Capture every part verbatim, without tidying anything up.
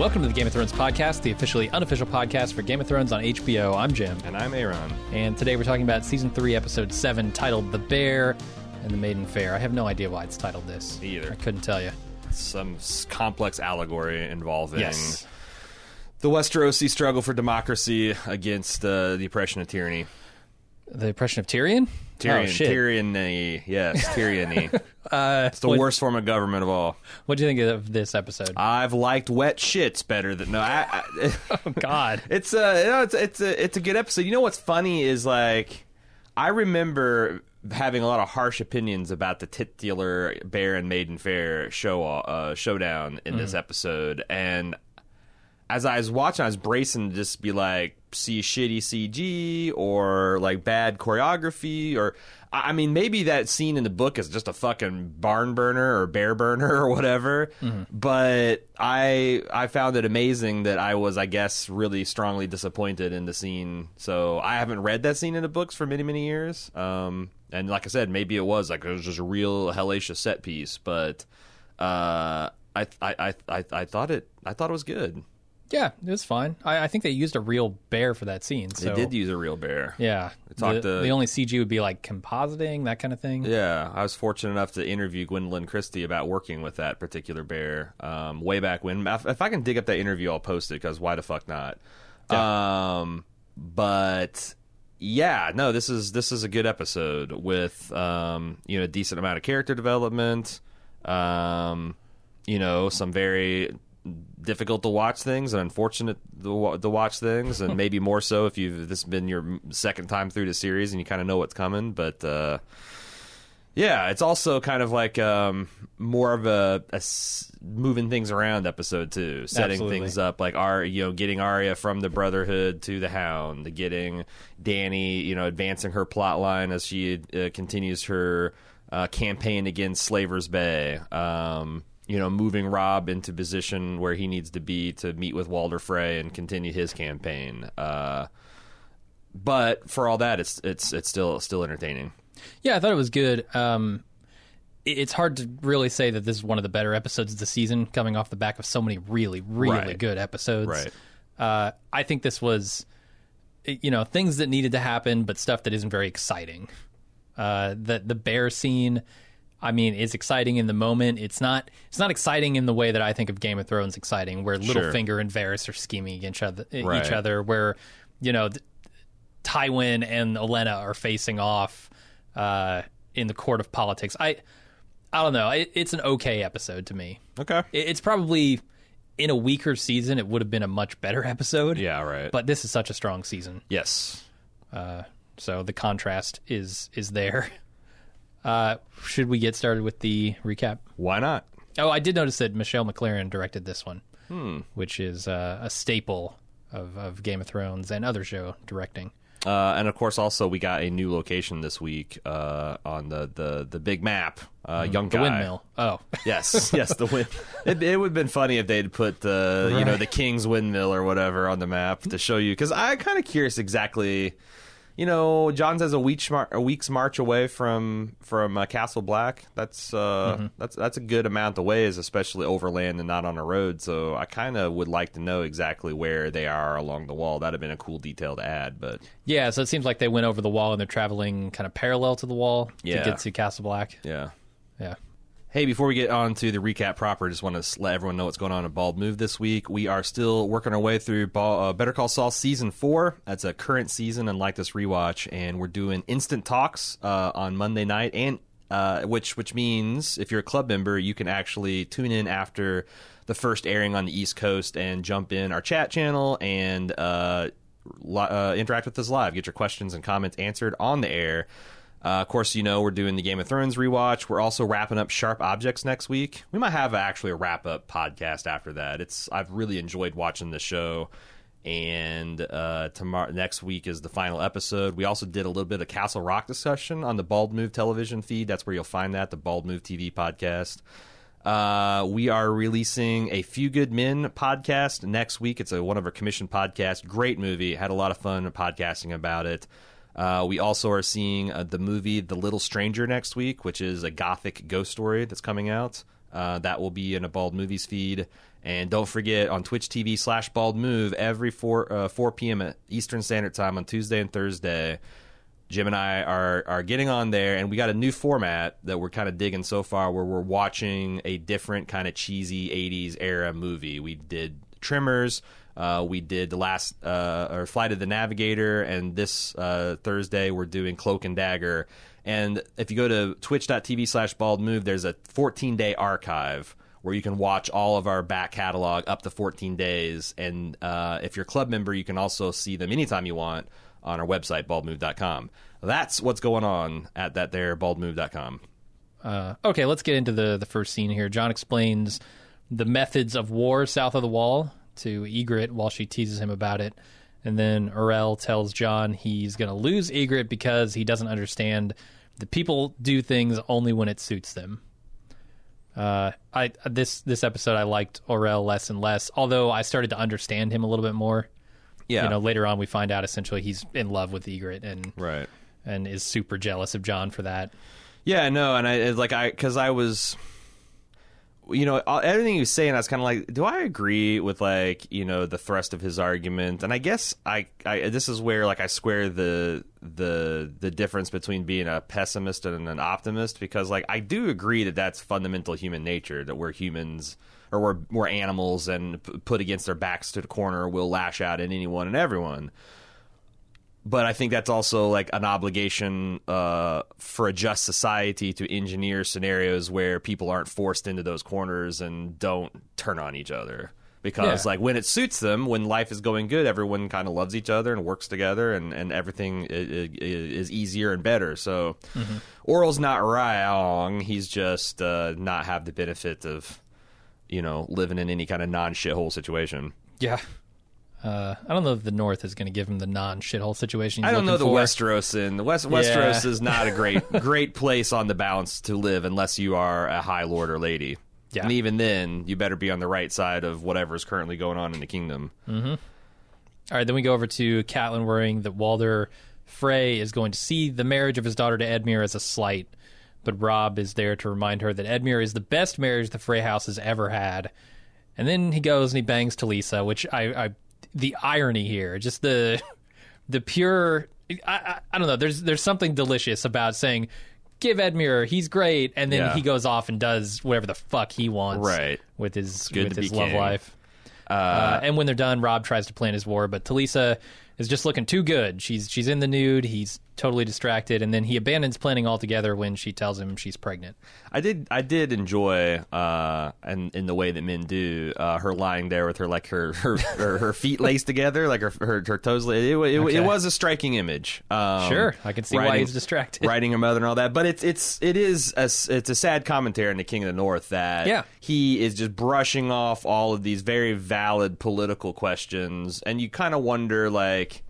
Welcome to the Game of Thrones podcast, the officially unofficial podcast for Game of Thrones on H B O. I'm Jim. And I'm Aaron. And today we're talking about Season three, Episode seven, titled The Bear and the Maiden Fair. I have no idea why it's titled this. Me either. I couldn't tell you. Some complex allegory involving Yes. the Westerosi struggle for democracy against uh, the oppression of tyranny. The oppression of Tyrion? Tyrion, Oh, shit. tyranny, yes, tyranny. Uh, It's the what, worst form of government of all. What do you think of this episode? I've liked wet shits better than no. I, I, oh, God. it's a you know, it's it's a it's a good episode. You know what's funny is like I remember having a lot of harsh opinions about the titular Bear and Maiden Fair show uh, showdown in mm. this episode, and as I was watching, I was bracing to just be like, see shitty C G or like bad choreography, or I mean, maybe that scene in the book is just a fucking barn burner or bear burner or whatever. Mm-hmm. But I I found it amazing that I was, I guess, really strongly disappointed in the scene. So I haven't read that scene in the books for many many years. Um, and like I said, maybe it was like it was just a real hellacious set piece, but uh, I I I I, I thought it I thought it was good. Yeah, it was fine. I, I think they used a real bear for that scene. So. They did use a real bear. Yeah. The, to, the only C G would be like compositing, that kind of thing. Yeah. I was fortunate enough to interview Gwendolyn Christie about working with that particular bear um, way back when. If I can dig up that interview, I'll post it because why the fuck not? Yeah. Um, but yeah, no, this is this is a good episode with um, you know, a decent amount of character development. Um, you know, some very difficult to watch things and unfortunate to, to watch things, and maybe more so if you've this has been your second time through the series and you kind of know what's coming. But uh, yeah, it's also kind of like um, more of a, a moving things around episode too, setting Absolutely. things up, like Ar- you know, getting Arya from the Brotherhood to the Hound, getting Dany, you know, advancing her plot line as she uh, continues her uh, campaign against Slaver's Bay. Um, you know, moving Robb into position where he needs to be to meet with Walder Frey and continue his campaign. Uh, but for all that, it's it's it's still still entertaining. Yeah, I thought it was good. Um, it, it's hard to really say that this is one of the better episodes of the season, coming off the back of so many really, really right. good episodes. Right. Uh, I think this was, you know, things that needed to happen, but stuff that isn't very exciting. Uh, the the bear scene, I mean, it's exciting in the moment. It's not. It's not exciting in the way that I think of Game of Thrones exciting, where Sure. Littlefinger and Varys are scheming against each other. Right. Each other where, you know, Tywin and Olenna are facing off uh, in the court of politics. I, I don't know. It, it's an okay episode to me. Okay. It, it's probably in a weaker season, it would have been a much better episode. Yeah. Right. But this is such a strong season. yes. Uh, so the contrast is is there. Uh, should we get started with the recap? Why not? Oh, I did notice that Michelle MacLaren directed this one, Hmm. which is uh, a staple of, of Game of Thrones and other show directing. Uh, and of course, also we got a new location this week uh, on the, the, the big map. Uh, young The guy. windmill. Oh, Yes, yes, the wind. It, it would have been funny if they'd put the you know Right. the King's Windmill or whatever on the map to show you, because I'm kind of curious exactly. You know, John says a week's mar- a week's march away from from uh, Castle Black. That's uh, Mm-hmm. that's that's a good amount of ways, especially overland and not on a road. So I kind of would like to know exactly where they are along the wall. That'd have been a cool detail to add. But yeah. So it seems like they went over the wall and they're traveling kind of parallel to the wall Yeah. to get to Castle Black. yeah. Yeah. Hey, before we get on to the recap proper, just want to let everyone know what's going on at Bald Move this week. We are still working our way through Ball, uh, Better Call Saul Season four. That's a current season, unlike this rewatch. And we're doing instant talks uh, on Monday night, and uh, which which means if you're a club member, you can actually tune in after the first airing on the East Coast and jump in our chat channel and uh, li- uh, interact with us live. Get your questions and comments answered on the air. Uh, of course, you know, we're doing the Game of Thrones rewatch. We're also wrapping up Sharp Objects next week. We might have actually a wrap-up podcast after that. It's I've really enjoyed watching the show, and uh, tomorrow next week is the final episode. We also did a little bit of Castle Rock discussion on the Bald Move television feed. That's where you'll find that, the Bald Move T V podcast. Uh, we are releasing a Few Good Men podcast next week. It's a one of our commissioned podcasts. Great movie. Had a lot of fun podcasting about it. Uh, we also are seeing uh, the movie The Little Stranger next week, which is a gothic ghost story that's coming out. Uh, that will be in a Bald Movies feed. And don't forget, on Twitch T V slash Bald Move, every four, uh, four p.m. Eastern Standard Time on Tuesday and Thursday, Jim and I are are getting on there, and we got a new format that we're kind of digging so far, where we're watching a different kind of cheesy eighties era movie. We did Tremors, uh, we did the last uh, or Flight of the Navigator, and this uh, Thursday we're doing Cloak and Dagger. And if you go to twitch.tv slash bald move, there's a fourteen day archive where you can watch all of our back catalog up to fourteen days. And uh, if you're a club member, you can also see them anytime you want on our website, bald move dot com. That's what's going on at that there, bald move dot com. Uh, okay, let's get into the, the first scene here. John explains the methods of war south of the wall to Ygritte while she teases him about it. And then Orell tells John he's going to lose Ygritte because he doesn't understand that people do things only when it suits them. Uh, I this this episode I liked Orell less and less, although I started to understand him a little bit more. Yeah. You know, later on we find out essentially he's in love with Ygritte and Right. and is super jealous of John for that. Yeah, no, and I it's like I because I was, you know, everything he was saying, I was kind of like, do I agree with like you know the thrust of his argument? And I guess I, I this is where like I square the the the difference between being a pessimist and an optimist, because like I do agree that that's fundamental human nature, that we're humans. Or we're, we're animals, and p- put against their backs to the corner will lash out at anyone and everyone. But I think that's also like an obligation uh, for a just society to engineer scenarios where people aren't forced into those corners and don't turn on each other. Because Yeah. like when it suits them, when life is going good, everyone kind of loves each other and works together, and, and everything is, is easier and better. So mm-hmm. Orell's not wrong. He's just uh, not have the benefit of, you know, living in any kind of non-shithole situation. Yeah. Uh, I don't know if the North is going to give him the non-shithole situation he's I don't know the looking for. Westeros, and the West, Westeros is not a great great place on the balance to live unless you are a High Lord or Lady. Yeah. And even then, you better be on the right side of whatever is currently going on in the kingdom. Mm-hmm. All right, then we go over to Catelyn worrying that Walder Frey is going to see the marriage of his daughter to Edmure as a slight. But Robb is there to remind her that Edmure is the best marriage the Frey house has ever had. And then he goes and he bangs Talisa, which I, I the irony here, just the the pure, I, I, I don't know, there's there's something delicious about saying, give Edmure, he's great, and then Yeah. he goes off and does whatever the fuck he wants Right. with his, good with to his be love king. life. Uh, Uh, and when they're done, Robb tries to plan his war, but Talisa is just looking too good. She's she's in the nude. He's totally distracted, and then he abandons planning altogether when she tells him she's pregnant. I did I did enjoy, uh, and in the way that men do, uh, her lying there with her like her her, her, her feet laced together, like her her, her toes. It, it, it, Okay. it was a striking image. Um, Sure, I can see why writing- he's distracted. writing her mother and all that. But it's it's it is a, it's a sad commentary on the King of the North that Yeah. he is just brushing off all of these very valid political questions, and you kind of wonder like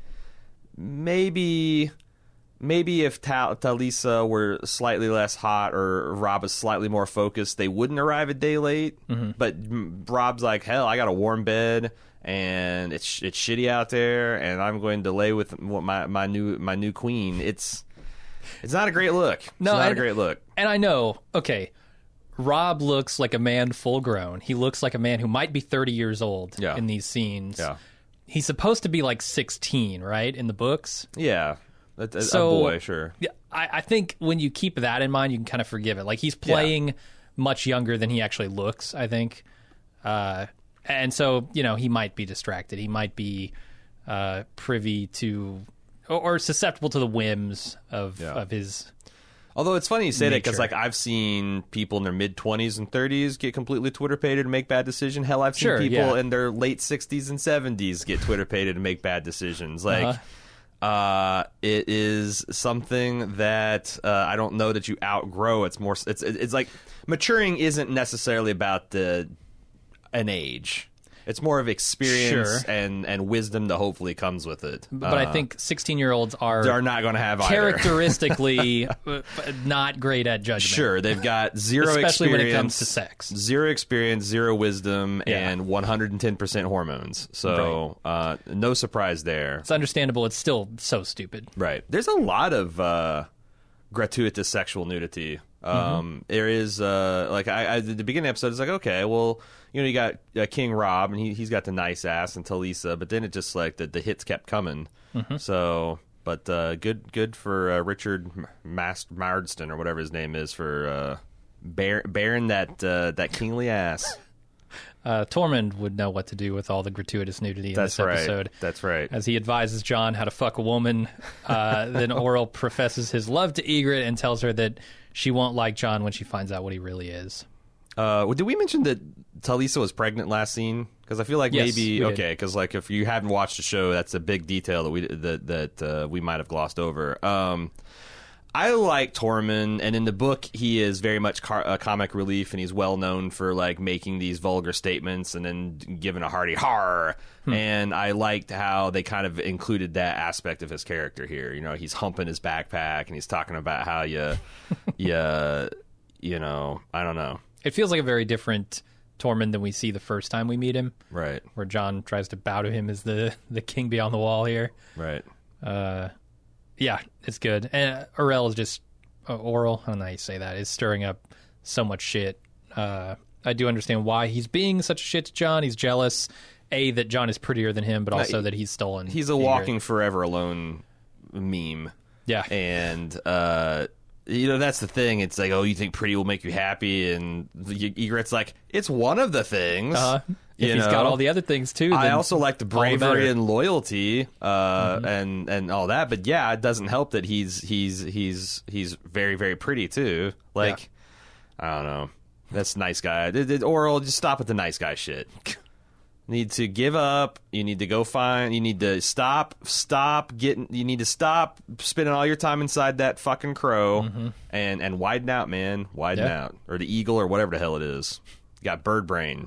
maybe. Maybe if Ta- Talisa were slightly less hot or Robb is slightly more focused, they wouldn't arrive a day late. Mm-hmm. But mm, Robb's like, hell, I got a warm bed and it's it's shitty out there, and I'm going to lay with my my new my new queen. It's it's not a great look. It's No, not and- a great look. And I know, okay, Robb looks like a man full grown. He looks like a man who might be thirty years old Yeah. in these scenes. Yeah, He's supposed to be like sixteen, right, in the books? yeah, a, a, So- a boy, sure. Yeah, I, I think when you keep that in mind, you can kind of forgive it. Like, he's playing much younger than he actually looks, I think. Uh, and so, you know, he might be distracted. He might be uh, privy to or, or susceptible to the whims of, Yeah. of his... Although it's funny you say that because Nature. like I've seen people in their mid twenties and thirties get completely Twitter pated and make bad decisions. Hell, I've seen Sure, people yeah. in their late sixties and seventies get Twitter pated and make bad decisions. Like, Uh-huh. uh, it is something that uh, I don't know that you outgrow. It's more. It's it's like maturing isn't necessarily about the an age. It's more of experience Sure. and, and wisdom that hopefully comes with it. But I think sixteen-year-olds are... they're not going to have either. characteristically uh, not great at judgment. Sure, they've got zero Especially experience, when it comes to sex. zero experience, zero wisdom, Yeah. and one hundred ten percent hormones. So, uh, no surprise there. It's understandable. It's still so stupid. Right. There's a lot of uh, gratuitous sexual nudity Um, mm-hmm. There is uh, like I, I the beginning of the episode is like, okay, well, you know, you got uh, King Rob and he he's got the nice ass and Talisa, but then it just like the, the hits kept coming. Mm-hmm. So, but uh, good good for uh, Richard Mas- Marsden or whatever his name is for uh, bear, bearing that uh, that kingly ass. Uh, Tormund would know what to do with all the gratuitous nudity in That's this right. episode. That's right. As he advises Jon how to fuck a woman, uh, then Orell professes his love to Ygritte and tells her that she won't like Jon when she finds out what he really is. Uh, did we mention that Talisa was pregnant last scene? Because I feel like yes, maybe okay. Because like if you haven't watched the show, that's a big detail that we that that uh, we might have glossed over. Um, I like Tormund, and in the book, he is very much car- uh, comic relief, and he's well known for like making these vulgar statements and then giving a hearty "har." Hmm. And I liked how they kind of included that aspect of his character here. You know, he's humping his backpack, and he's talking about how you, you, you know, I don't know. It feels like a very different Tormund than we see the first time we meet him, right? Where Jon tries to bow to him as the the king beyond the wall here, right? Uh. Yeah, it's good. And Orell is just, uh, Orell, I don't know how you say that, is stirring up so much shit. Uh, I do understand why he's being such a shit to Jon. He's jealous, A, that Jon is prettier than him, but also uh, that he's stolen. He's a walking forever alone meme. Yeah. And, uh, you know, that's the thing. It's like, oh, you think pretty will make you happy? And Ygritte's like, it's one of the things. Uh-huh. If you he's know? got all the other things too. I also like the bravery the and loyalty, uh, mm-hmm. and and all that. But yeah, it doesn't help that he's he's he's he's very very pretty too. Like, yeah. I don't know, that's a nice guy. Orell, just stop with the nice guy shit. Need to give up. You need to go find. You need to stop. Stop getting. You need to stop spending all your time inside that fucking crow, mm-hmm. and and widen out, man. Widen yeah. out, or the eagle, or whatever the hell it is. You got bird brain.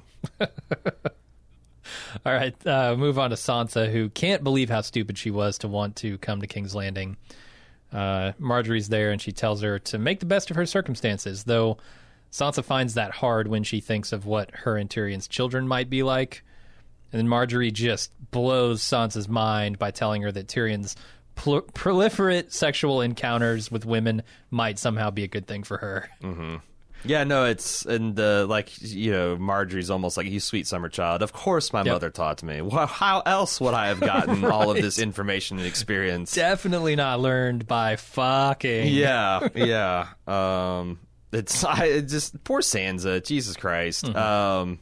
All right, uh, move on to Sansa, who can't believe how stupid she was to want to come to King's Landing. Uh, Marjorie's there, and she tells her to make the best of her circumstances, though Sansa finds that hard when she thinks of what her and Tyrion's children might be like. And then Marjorie just blows Sansa's mind by telling her that Tyrion's pl- proliferate sexual encounters with women might somehow be a good thing for her. Mm-hmm. Yeah, no, it's, and uh, like, you know, Marjorie's almost like, you sweet summer child. Of course my yep. mother taught me. Well, how else would I have gotten right. all of this information and experience? Definitely not learned by fucking. Yeah, yeah. Um, it's, I it just, poor Sansa, Jesus Christ. Mm-hmm. Um,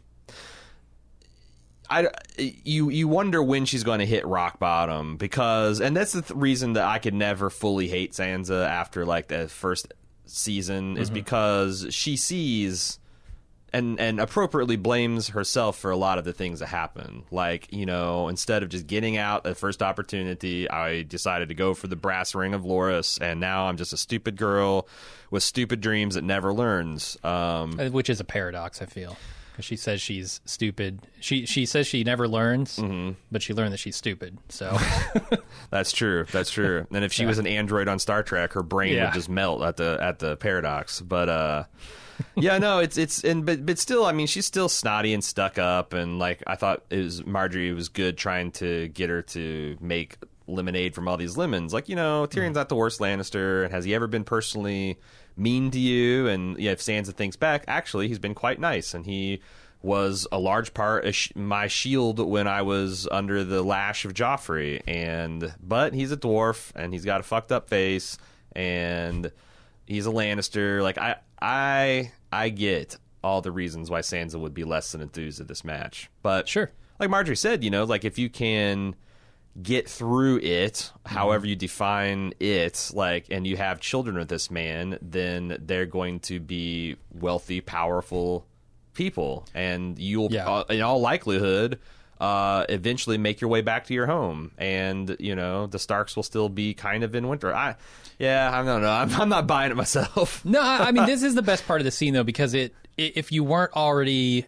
I, you, you wonder when she's going to hit rock bottom, because, and that's the th- reason that I could never fully hate Sansa after, like, the first season is mm-hmm. because she sees and and appropriately blames herself for a lot of the things that happen. Like, you know, instead of just getting out at first opportunity, I decided to go for the brass ring of Loras, and now I'm just a stupid girl with stupid dreams that never learns. Um, Which is a paradox, I feel. Because she says she's stupid. She she says she never learns, mm-hmm. but she learned that she's stupid. So that's true. That's true. And if she yeah. was an android on Star Trek, her brain yeah. would just melt at the at the paradox. But uh, yeah, no, it's it's and but but still, I mean, she's still snotty and stuck up. And like, I thought it was Marjorie was good trying to get her to make lemonade from all these lemons. Like, you know, Tyrion's mm. not the worst Lannister, and has he ever been personally mean to you? And yeah, if Sansa thinks back, actually he's been quite nice, and he was a large part of sh- my shield when I was under the lash of Joffrey. And but he's a dwarf, and he's got a fucked up face, and he's a Lannister. Like, I I I get all the reasons why Sansa would be less than enthused at this match, but sure, like Marjorie said, you know, like, if you can get through it, however you define it, like, and you have children with this man, then they're going to be wealthy, powerful people, and you'll, yeah. uh, in all likelihood, uh, eventually make your way back to your home, and, you know, the Starks will still be kind of in winter. I, yeah, I don't know. I'm, I'm not buying it myself. No, I mean, this is the best part of the scene, though, because it, if you weren't already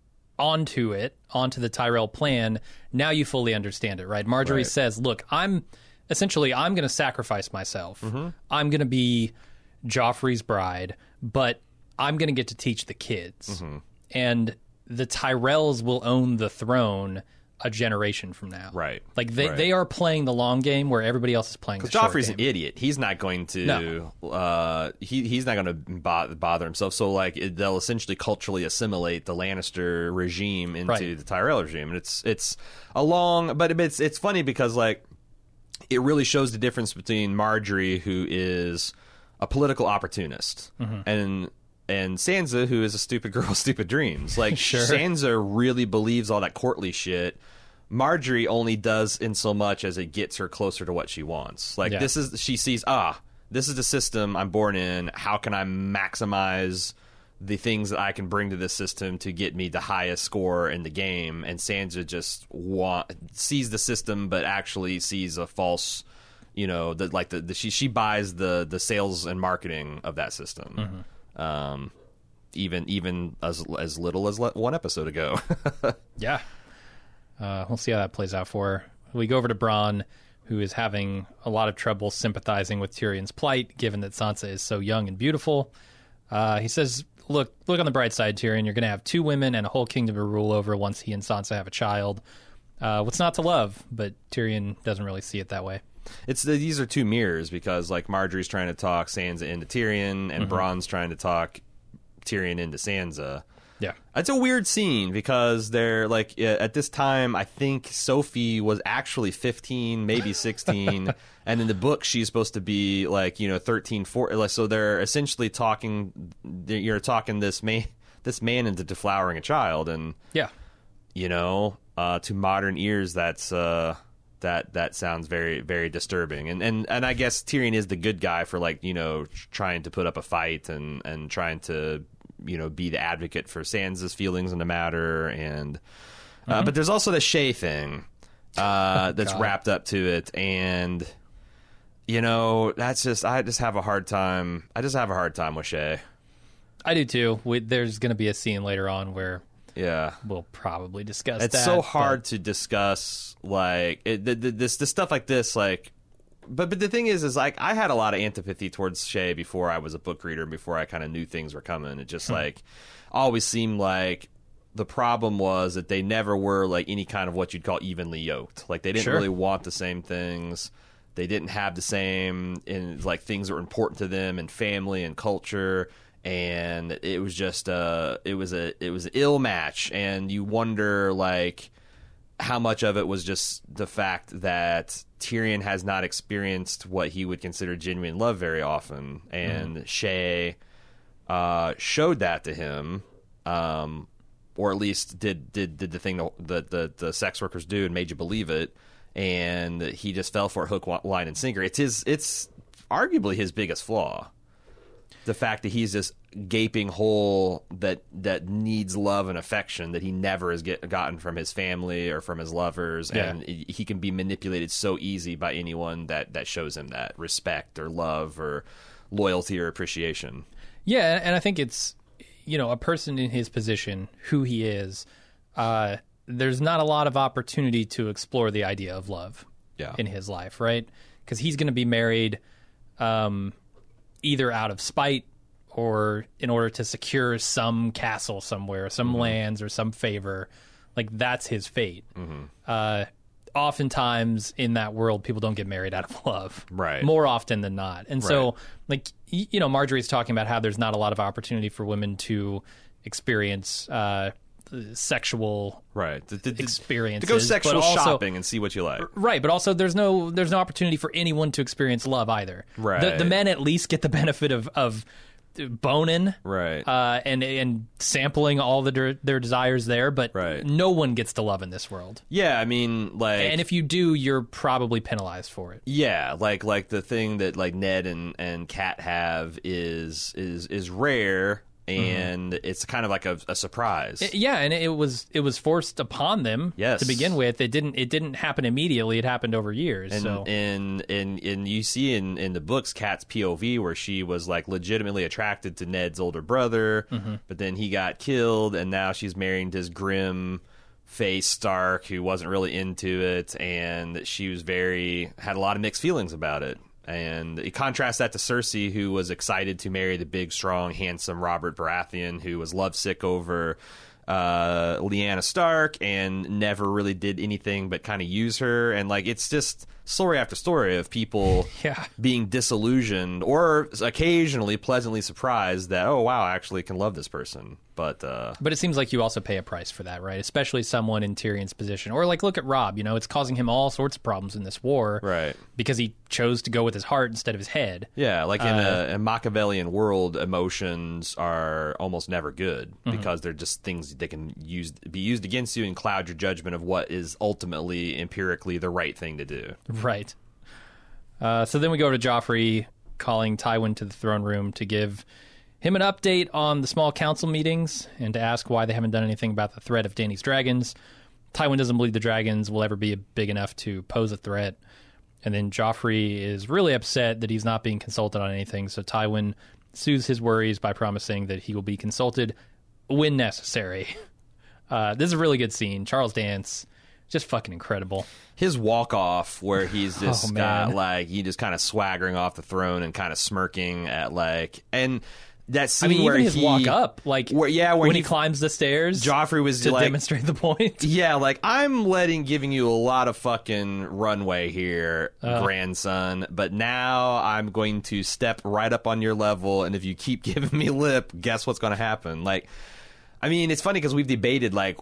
onto it, onto the Tyrell plan, now you fully understand it, right? Marjorie right. says, look, I'm essentially, I'm going to sacrifice myself. Mm-hmm. I'm going to be Joffrey's bride, but I'm going to get to teach the kids. Mm-hmm. And the Tyrells will own the throne a generation from now. Right. Like they, right. they are playing the long game where everybody else is playing the short Joffrey's game. an idiot. He's not going to. No. Uh, he he's not going to bother, bother himself. So like it, they'll essentially culturally assimilate the Lannister regime into Right. the Tyrell regime, and it's it's a long. But it's it's funny because like it really shows the difference between Marjorie, who is a political opportunist, Mm-hmm. and. And Sansa, who is a stupid girl with stupid dreams. Like, Sure. Sansa really believes all that courtly shit. Marjorie only does in so much as it gets her closer to what she wants. Like, Yeah. this is, she sees, ah, this is the system I'm born in. How can I maximize the things that I can bring to this system to get me the highest score in the game? And Sansa just want, sees the system, but actually sees a false, you know, the, like the, the she she buys the the sales and marketing of that system. Mm-hmm. Um, even even as as little as le- one episode ago. Yeah. Uh, we'll see how that plays out for her. We go over to Bronn, who is having a lot of trouble sympathizing with Tyrion's plight, given that Sansa is so young and beautiful. Uh, he says, look, look on the bright side, Tyrion. You're going to have two women and a whole kingdom to rule over once he and Sansa have a child. Uh, what's not to love? But Tyrion doesn't really see it that way. It's the, these are two mirrors because like Marjorie's trying to talk Sansa into Tyrion, and mm-hmm. Bronn's trying to talk Tyrion into Sansa. Yeah, it's a weird scene because they're like at this time I think Sophie was actually fifteen, maybe sixteen, and in the book she's supposed to be like you know thirteen, fourteen. Like, so they're essentially talking. You're talking this man, this man into deflowering a child, and yeah, you know, uh, to modern ears that's. Uh, That that sounds very very disturbing, and and and I guess Tyrion is the good guy for like you know trying to put up a fight and and trying to you know be the advocate for Sansa's feelings in the matter, and uh, mm-hmm. but there's also the Shay thing uh, oh, that's God. wrapped up to it, and you know that's just I just have a hard time. I just have a hard time with Shay. I do too. We, there's going to be a scene later on where. Yeah, we'll probably discuss it's that. It's so hard but... to discuss, like it, the, the, this, the stuff like this, like. But but the thing is, is like I had a lot of antipathy towards Shay before I was a book reader, and before I kind of knew things were coming. It just hmm. like always seemed like the problem was that they never were like any kind of what you'd call evenly yoked. Like they didn't sure. really want the same things. They didn't have the same in like things that were important to them and family and culture. And it was just uh it was a it was an ill match, and you wonder like how much of it was just the fact that Tyrion has not experienced what he would consider genuine love very often, and mm. Shay uh, showed that to him, um, or at least did did did the thing that the the sex workers do and made you believe it, and he just fell for it hook, line, and sinker. It's his it's arguably his biggest flaw. The fact that he's this gaping hole that that needs love and affection that he never has get, gotten from his family or from his lovers, yeah. and he can be manipulated so easy by anyone that, that shows him that respect or love or loyalty or appreciation. Yeah, and I think it's, you know, a person in his position, who he is, uh, there's not a lot of opportunity to explore the idea of love yeah. in his life, right? Because he's going to be married um, either out of spite or in order to secure some castle somewhere, some mm-hmm. lands or some favor. Like, that's his fate. Mm-hmm. Uh, oftentimes in that world, people don't get married out of love. Right. More often than not. And right. so, like, you know, Marjorie's talking about how there's not a lot of opportunity for women to experience uh, sexual right. the, the, the, experiences. To go sexual also, shopping and see what you like. Right, but also there's no there's no opportunity for anyone to experience love either. Right. The, the men at least get the benefit of, of boning, right, uh, and and sampling all the der, their desires there, but right. no one gets to love in this world. Yeah, I mean, like, and if you do, you're probably penalized for it. Yeah, like like the thing that like Ned and and Kat have is is is rare. And mm-hmm. it's kind of like a, a surprise. It, yeah, and it was it was forced upon them yes. to begin with. It didn't it didn't happen immediately. It happened over years. And so. and, and and you see in, in the books Kat's P O V where she was like legitimately attracted to Ned's older brother, mm-hmm. but then he got killed, and now she's marrying this grim face Stark who wasn't really into it, and she was very had a lot of mixed feelings about it. And you contrast that to Cersei, who was excited to marry the big, strong, handsome Robert Baratheon, who was lovesick over uh, Lyanna Stark and never really did anything but kind of use her. And like it's just story after story of people Yeah. being disillusioned or occasionally pleasantly surprised that, oh, wow, I actually can love this person. But uh, But it seems like you also pay a price for that, right? Especially someone in Tyrion's position. Or, like, look at Robb. You know, it's causing him all sorts of problems in this war. Right. Because he chose to go with his heart instead of his head. yeah, like in Uh, a, a Machiavellian world, emotions are almost never good Mm-hmm. because they're just things that can use be used against you and cloud your judgment of what is ultimately, empirically, the right thing to do. Right. Uh, so then we go to Joffrey calling Tywin to the throne room to give him an update on the small council meetings and to ask why they haven't done anything about the threat of Dany's dragons. Tywin doesn't believe the dragons will ever be big enough to pose a threat. And then Joffrey is really upset that he's not being consulted on anything, so Tywin soothes his worries by promising that he will be consulted when necessary. Uh, this is a really good scene. Charles Dance, just fucking incredible. His walk off where he's just Oh, got man. like he just kind of swaggering off the throne and kind of smirking at like and that I scene mean, where even his he, walk up, like where, yeah, where when he, he, climbs the stairs, Joffrey was to like, demonstrate the point. yeah, like I'm letting giving you a lot of fucking runway here, Uh. grandson. But now I'm going to step right up on your level, and if you keep giving me lip, guess what's going to happen? Like, I mean, it's funny because we've debated like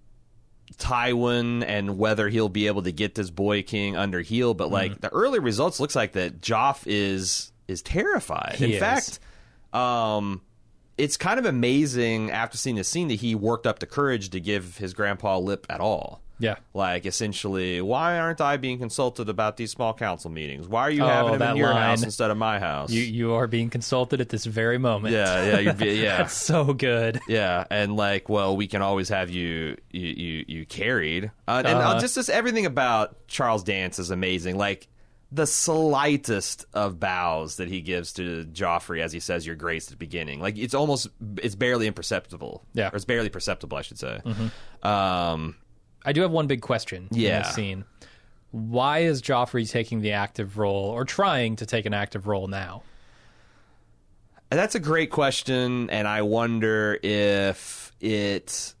Tywin and whether he'll be able to get this boy king under heel, but like Mm. the early results looks like that Joff is is terrified. He In is. fact, um. It's kind of amazing after seeing the scene that he worked up the courage to give his grandpa lip at all. Yeah. Like, essentially, why aren't I being consulted about these small council meetings? Why are you Oh, having them that in your line. house instead of my house? You you are being consulted at this very moment. yeah, yeah, you're, be- yeah. That's so good. Yeah, and like, well, we can always have you you you, you carried, uh, and uh, Uh-huh. just just everything about Charles Dance is amazing. Like the slightest of bows that he gives to Joffrey as he says "Your Grace" at the beginning, like it's almost it's barely imperceptible. Yeah. or it's barely perceptible, I should say. Um, I do have one big question in Yeah. this scene. Why is Joffrey taking the active role, or trying to take an active role now? And that's a great question, and I wonder if it,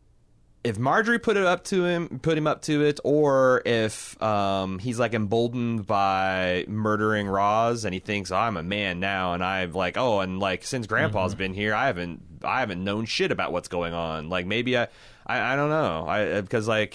if Marjorie put it up to him, put him up to it, or if um, he's like emboldened by murdering Roz, and he thinks, oh, I'm a man now, and I've like, oh, and like since Grandpa's been here, I haven't, I haven't known shit about what's going on. Like maybe I, I, I don't know, I because like.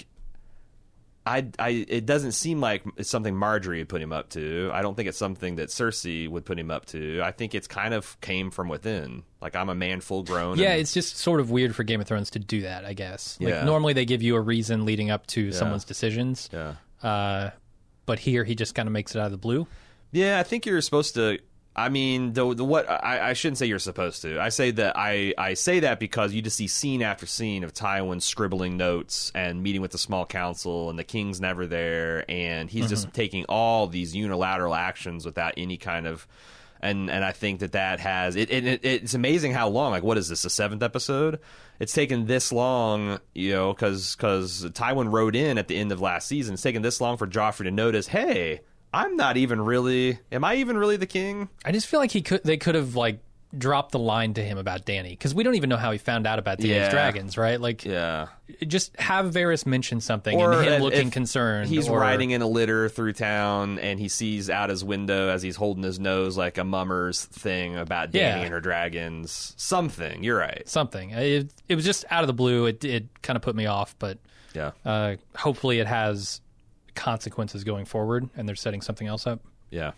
I, I, it doesn't seem like it's something Marjorie would put him up to. I don't think it's something that Cersei would put him up to. I think it's kind of came from within. Like, I'm a man full grown. Yeah, and, it's just sort of weird for Game of Thrones to do that, I guess. Like, Yeah. normally they give you a reason leading up to someone's decisions. yeah. Uh, but here he just kind of makes it out of the blue. Yeah, I think you're supposed to. I mean, the, the what I, I shouldn't say you're supposed to. I say that I, I say that because you just see scene after scene of Tywin scribbling notes and meeting with the small council, and the king's never there, and he's just taking all these unilateral actions without any kind of. And and I think that that has it, it, it. It's amazing how long. Like, what is this? The seventh episode? It's taken this long, you know, because because Tywin wrote in at the end of last season. It's taken this long for Joffrey to notice. Hey, I'm not even really. Am I even really the king? I just feel like he could. They could have like dropped the line to him about Dany, because we don't even know how he found out about Dany's Yeah. dragons, right? Like, Yeah. just have Varys mention something Or and him if- looking if concerned. He's or, riding in a litter through town, and he sees out his window as he's holding his nose like a mummer's thing about Dany Yeah. and her dragons. Something. You're right. something. It, it was just out of the blue. It it kind of put me off, but Yeah. uh, hopefully it has consequences going forward, and they're setting something else up. Yeah.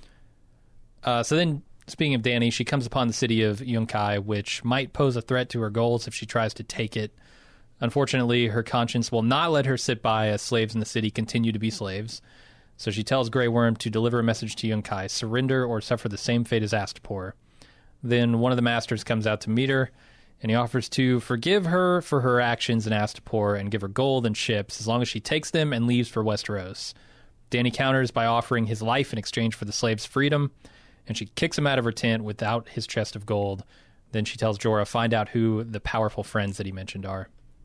Uh, so then, speaking of Dany, she comes upon the city of Yunkai, which might pose a threat to her goals if she tries to take it. Unfortunately, her conscience will not let her sit by as slaves in the city continue to be slaves. So she tells Grey Worm to deliver a message to Yunkai, surrender or suffer the same fate as Astapor. Then one of the masters comes out to meet her, and he offers to forgive her for her actions in Astapor and give her gold and ships as long as she takes them and leaves for Westeros. Dany counters by offering his life in exchange for the slave's freedom, and she kicks him out of her tent without his chest of gold. Then she tells Jorah, find out who the powerful friends that he mentioned are.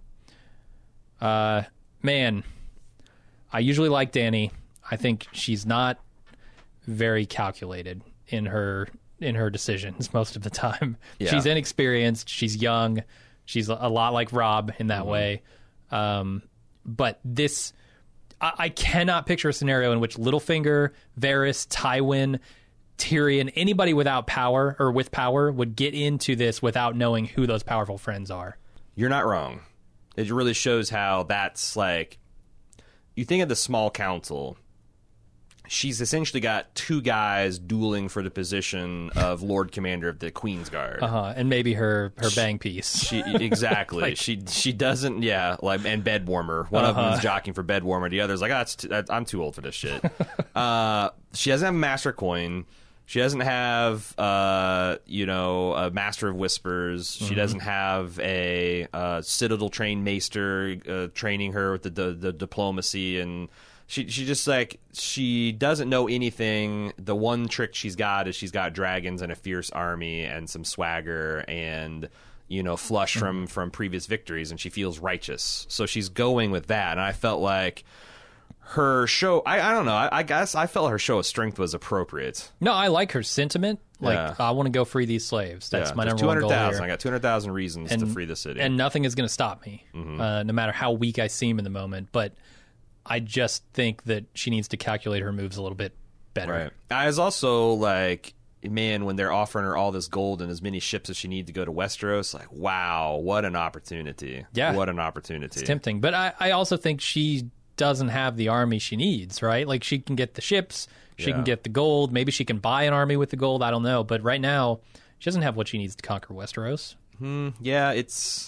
Uh, man, I usually like Dany. I think she's not very calculated in her in her decisions most of the time. Yeah. She's inexperienced. She's young. She's a lot like Robb in that mm-hmm. way. Um, but this, I, I cannot picture a scenario in which Littlefinger, Varys, Tywin, Tyrion, anybody without power or with power would get into this without knowing who those powerful friends are. You're not wrong. It really shows how that's like, you think of the small council. She's essentially got two guys dueling for the position of Lord Commander of the Queen's Guard. Uh-huh. And maybe her, her bang piece. She exactly. like, she she doesn't yeah, like and bed warmer. One uh-huh. of them is jockeying for bed warmer. The other's like, oh, that's too, that, I'm too old for this shit. uh, she doesn't have a Master Coin. She doesn't have uh, you know, a Master of Whispers. She mm-hmm. doesn't have a uh, Citadel trained Maester uh, training her with the, the the diplomacy and She she just like she doesn't know anything. The one trick she's got is she's got dragons and a fierce army and some swagger and you know flush mm-hmm. from from previous victories, and she feels righteous. So she's going with that, and I felt like her show. I, I don't know. I, I guess I felt her show of strength was appropriate. No, I like her sentiment. Like yeah. I want to go free these slaves. That's yeah, my number one goal here. I got two hundred thousand reasons and, to free the city, and nothing is going to stop me, mm-hmm. uh, no matter how weak I seem in the moment. But I just think that she needs to calculate her moves a little bit better. Right. I was also like, man, when they're offering her all this gold and as many ships as she needs to go to Westeros, like, wow, what an opportunity. Yeah. What an opportunity. It's tempting. But I, I also think she doesn't have the army she needs, right? Like, she can get the ships, she yeah. can get the gold, maybe she can buy an army with the gold, I don't know. But right now, she doesn't have what she needs to conquer Westeros. Hmm. Yeah, it's...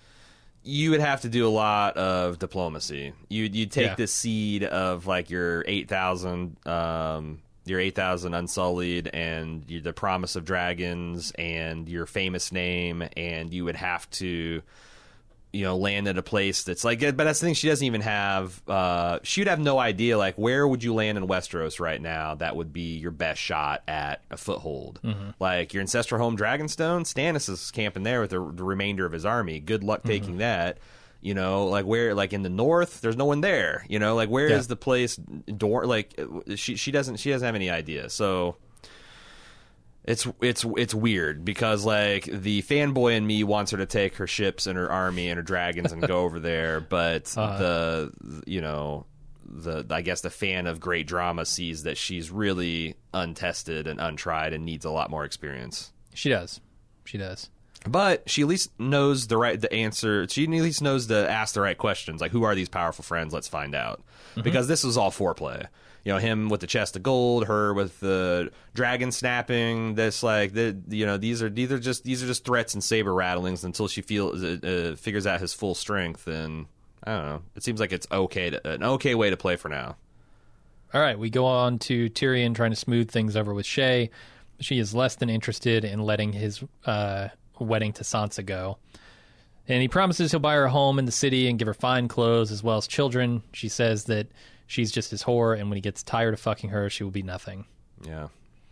You would have to do a lot of diplomacy. You'd you'd take yeah. the seed of like your eight thousand, um, your eight thousand Unsullied, and you, the promise of dragons, and your famous name, and you would have to, you know, land at a place that's like. But that's the thing. She doesn't even have. Uh, she would have no idea. Like, where would you land in Westeros right now? That would be your best shot at a foothold. Mm-hmm. Like your ancestral home, Dragonstone. Stannis is camping there with the, the remainder of his army. Good luck taking mm-hmm. that. You know, like where, like in the north, there's no one there. You know, like where yeah. is the place? Door, like she she doesn't she doesn't have any idea. So. It's it's it's weird because like the fanboy in me wants her to take her ships and her army and her dragons and go over there, but uh, the you know the I guess the fan of great drama sees that she's really untested and untried and needs a lot more experience. She does, she does. But she at least knows the right the answer. She at least knows to ask the right questions, like who are these powerful friends? Let's find out. Mm-hmm. Because this was all foreplay. You know, him with the chest of gold, her with the dragon snapping. This like the you know these are these are just these are just threats and saber rattlings until she feels uh, uh, figures out his full strength. And I don't know. It seems like it's okay to, an okay way to play for now. All right, we go on to Tyrion trying to smooth things over with Shae. She is less than interested in letting his uh, wedding to Sansa go. And he promises he'll buy her a home in the city and give her fine clothes as well as children. She says that she's just his whore, and when he gets tired of fucking her, she will be nothing. Yeah.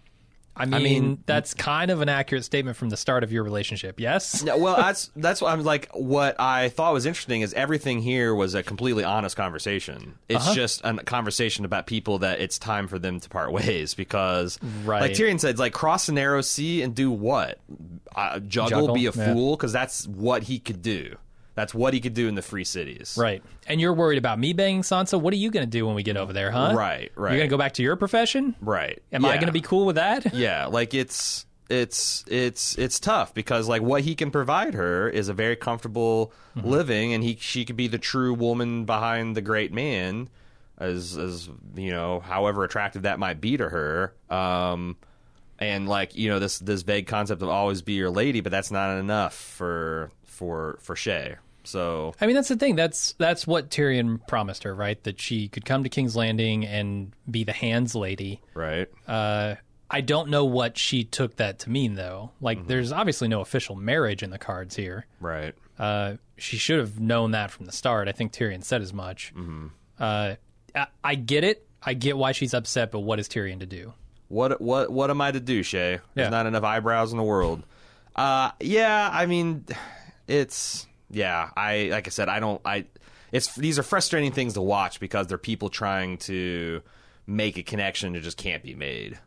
I mean, I mean, that's kind of an accurate statement from the start of your relationship, yes? No, well, that's that's what I'm like. What I thought was interesting is everything here was a completely honest conversation. It's uh-huh. just a conversation about people that it's time for them to part ways because, right. like Tyrion said, like cross the narrow sea and do what? Uh, juggle, juggle, be a yeah. fool, because that's what he could do. That's what he could do in the free cities. Right. And you're worried about me banging Sansa? What are you going to do when we get over there, huh? Right, right. You're going to go back to your profession? Right. Am yeah. I going to be cool with that? Yeah, like it's it's it's it's tough because like what he can provide her is a very comfortable mm-hmm. living, and he she could be the true woman behind the great man, as as you know, however attractive that might be to her. Um and like, you know, this this vague concept of always be your lady, but that's not enough for for for Shae. So I mean, that's the thing. That's that's what Tyrion promised her, right? That she could come to King's Landing and be the hands lady. Right. Uh, I don't know what she took that to mean, though. Like, mm-hmm. there's obviously no official marriage in the cards here. Right. Uh, she should have known that from the start. I think Tyrion said as much. Mm-hmm. Uh, I, I get it. I get why she's upset, but what is Tyrion to do? What what what am I to do, Shae? There's yeah. not enough eyebrows in the world. Uh, yeah, I mean, it's yeah. I like I said, I don't. I it's these are frustrating things to watch because they're people trying to make a connection that just can't be made.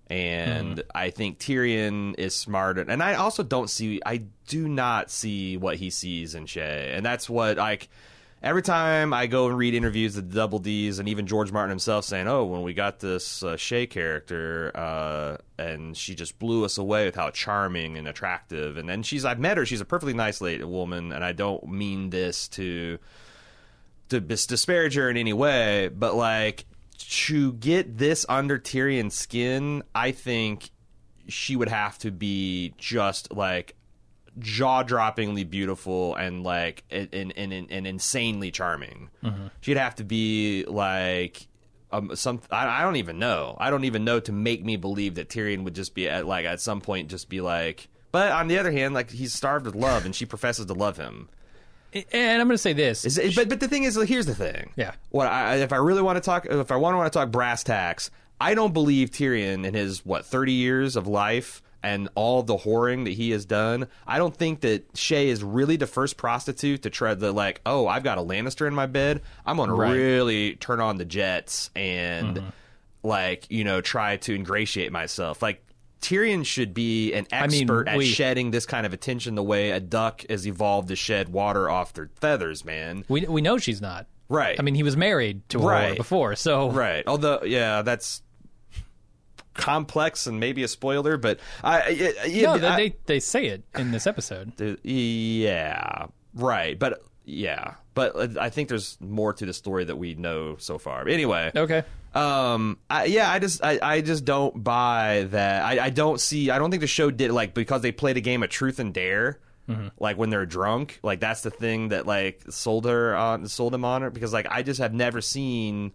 And mm. I think Tyrion is smarter. And I also don't see, I do not see what he sees in Shay. And that's what, like, every time I go and read interviews with the Double D's and even George Martin himself saying, oh, when we got this uh, Shay character, uh, and she just blew us away with how charming and attractive. And then she's, I've met her, she's a perfectly nice lady, woman, and I don't mean this to, to disparage her in any way, but, like, to get this under Tyrion's skin, I think she would have to be just, like, jaw-droppingly beautiful and, like, and, and, and, and insanely charming. Mm-hmm. She'd have to be, like, um, some. I, I don't even know. I don't even know to make me believe that Tyrion would just be, at like, at some point just be like... But on the other hand, like, he's starved with love, and she professes to love him. And I'm going to say this, is it, but but the thing is, here's the thing. Yeah. What I, if I really want to talk, if I want to want to talk brass tacks, I don't believe Tyrion in his what thirty years of life and all the whoring that he has done. I don't think that Shay is really the first prostitute to try the like, oh, I've got a Lannister in my bed. I'm going right. to really turn on the jets and mm-hmm. like you know try to ingratiate myself. Like. Tyrion should be an expert I mean, we, at shedding this kind of attention the way a duck has evolved to shed water off their feathers, man. We we know she's not. Right. I mean, he was married to her right. before, so... Right. Although, yeah, that's complex and maybe a spoiler, but... I, it, no, I, they, they say it in this episode. Yeah. Right. But, yeah. But I think there's more to the story that we know so far. But anyway. Okay. Um. I, yeah. I just. I, I. just don't buy that. I. I don't see. I don't think the show did like because they played a game of truth and dare. Mm-hmm. Like when they're drunk. Like that's the thing that like sold her on. Sold them on her because like I just have never seen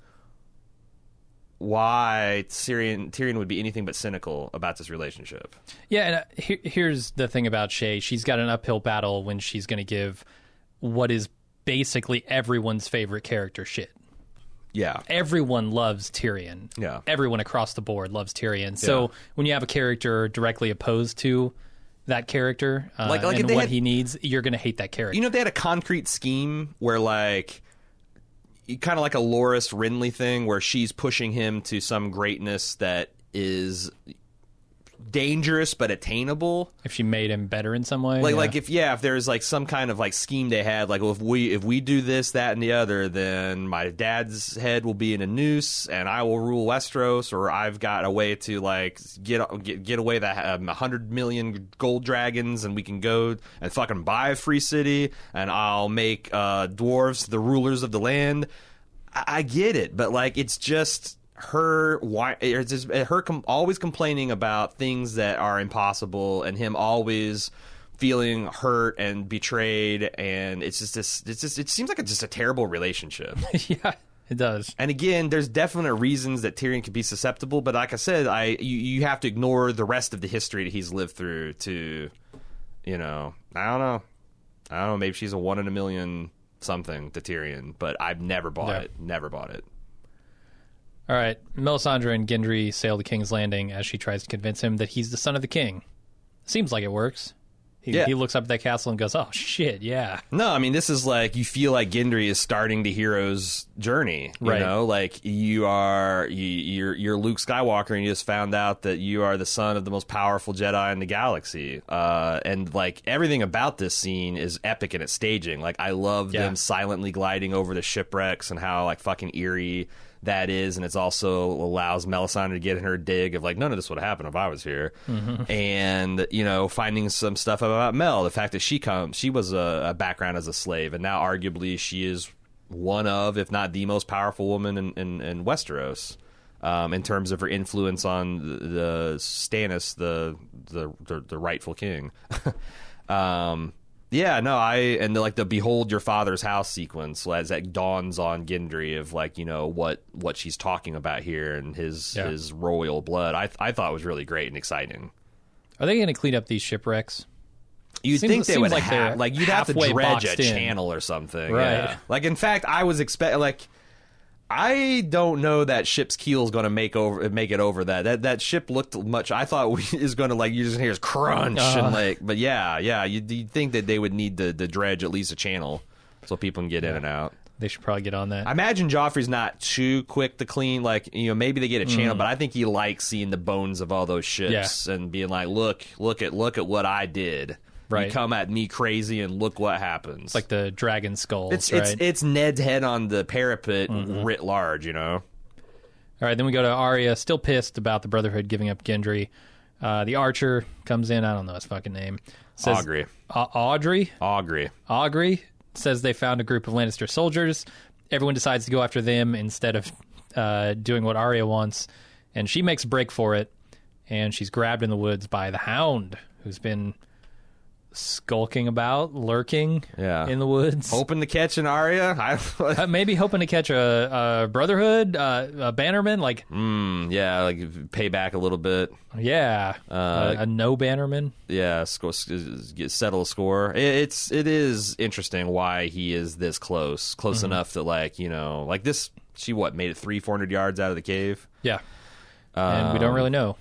why Tyrion Tyrion would be anything but cynical about this relationship. Yeah. And uh, here, here's the thing about Shay. She's got an uphill battle when she's going to give what is basically everyone's favorite character shit. Yeah. Everyone loves Tyrion. Yeah. Everyone across the board loves Tyrion. So yeah. when you have a character directly opposed to that character uh, like, like and what had, he needs, you're going to hate that character. You know, if they had a concrete scheme where, like, kind of like a Loras Renly thing where she's pushing him to some greatness that is dangerous but attainable. If she made him better in some way, like yeah. like if yeah, if there's like some kind of like scheme they had, like well, if we if we do this, that, and the other, then my dad's head will be in a noose, and I will rule Westeros, or I've got a way to like get get, get away that um, a hundred million gold dragons, and we can go and fucking buy a free city, and I'll make uh, dwarves the rulers of the land. I, I get it, but like it's just. Her why it's just her com- always complaining about things that are impossible, and him always feeling hurt and betrayed, and it's just this. It's just it seems like it's just a terrible relationship. Yeah, it does. And again, there's definite reasons that Tyrion could be susceptible, but like I said, I you, you have to ignore the rest of the history that he's lived through to, you know, I don't know, I don't know. Maybe she's a one in a million something to Tyrion, but I've never bought yeah. it. Never bought it. All right, Melisandre and Gendry sail to King's Landing as she tries to convince him that he's the son of the king. Seems like it works. He, yeah. he looks up at that castle and goes, oh, shit, yeah. No, I mean, this is like, you feel like Gendry is starting the hero's journey, you right. know? Like, you are, you, you're, you're Luke Skywalker, and you just found out that you are the son of the most powerful Jedi in the galaxy. Uh, and, like, everything about this scene is epic in its staging. Like, I love yeah. them silently gliding over the shipwrecks and how, like, fucking eerie that is, and it's also allows Melisandre to get in her dig of like, none of this would have happened if I was here. Mm-hmm. And, you know, finding some stuff about Mel, the fact that she comes, she was a, a background as a slave, and now arguably she is one of, if not the most powerful woman in, in, in Westeros, um, in terms of her influence on the, the Stannis, the, the, the, the rightful king. um, Yeah, no, I and the, like the "Behold your father's house" sequence as that dawns on Gendry of like you know what what she's talking about here and his yeah. his royal blood. I I thought was really great and exciting. Are they going to clean up these shipwrecks? You'd seems, think they would like have like you'd have to dredge a in. channel or something, right? Yeah. Like in fact, I was expect like. I don't know that ship's keel is going to make over make it over that. That that ship looked much. I thought we, is going to like you just hear crunch uh. and like. But yeah, yeah, you'd, you'd think that they would need the the dredge at least a channel so people can get yeah. in and out. They should probably get on that. I imagine Joffrey's not too quick to clean. Like, you know, maybe they get a channel, mm. but I think he likes seeing the bones of all those ships yeah. and being like, look, look at look at what I did. Right. You come at me crazy and look what happens. It's like the dragon skulls, it's, right? It's, it's Ned's head on the parapet mm-hmm. writ large, you know? All right, then we go to Arya, still pissed about the Brotherhood giving up Gendry. Uh, the Archer comes in. I don't know his fucking name. Says, Augry. Uh, Audrey? Augry. Augry says they found a group of Lannister soldiers. Everyone decides to go after them instead of uh, doing what Arya wants. And she makes a break for it. And she's grabbed in the woods by the Hound, who's been skulking about, lurking yeah. in the woods. Hoping to catch an Arya? I uh, maybe hoping to catch a, a Brotherhood, uh, a Bannerman. Like, mm, yeah, like pay back a little bit. Yeah. Uh, a, a no Bannerman. Yeah, score, settle a score. It, it's, it is interesting why he is this close. Close mm-hmm. enough that, like, you know, like this, she, what, made it three, four hundred yards out of the cave? Yeah. And um, we don't really know.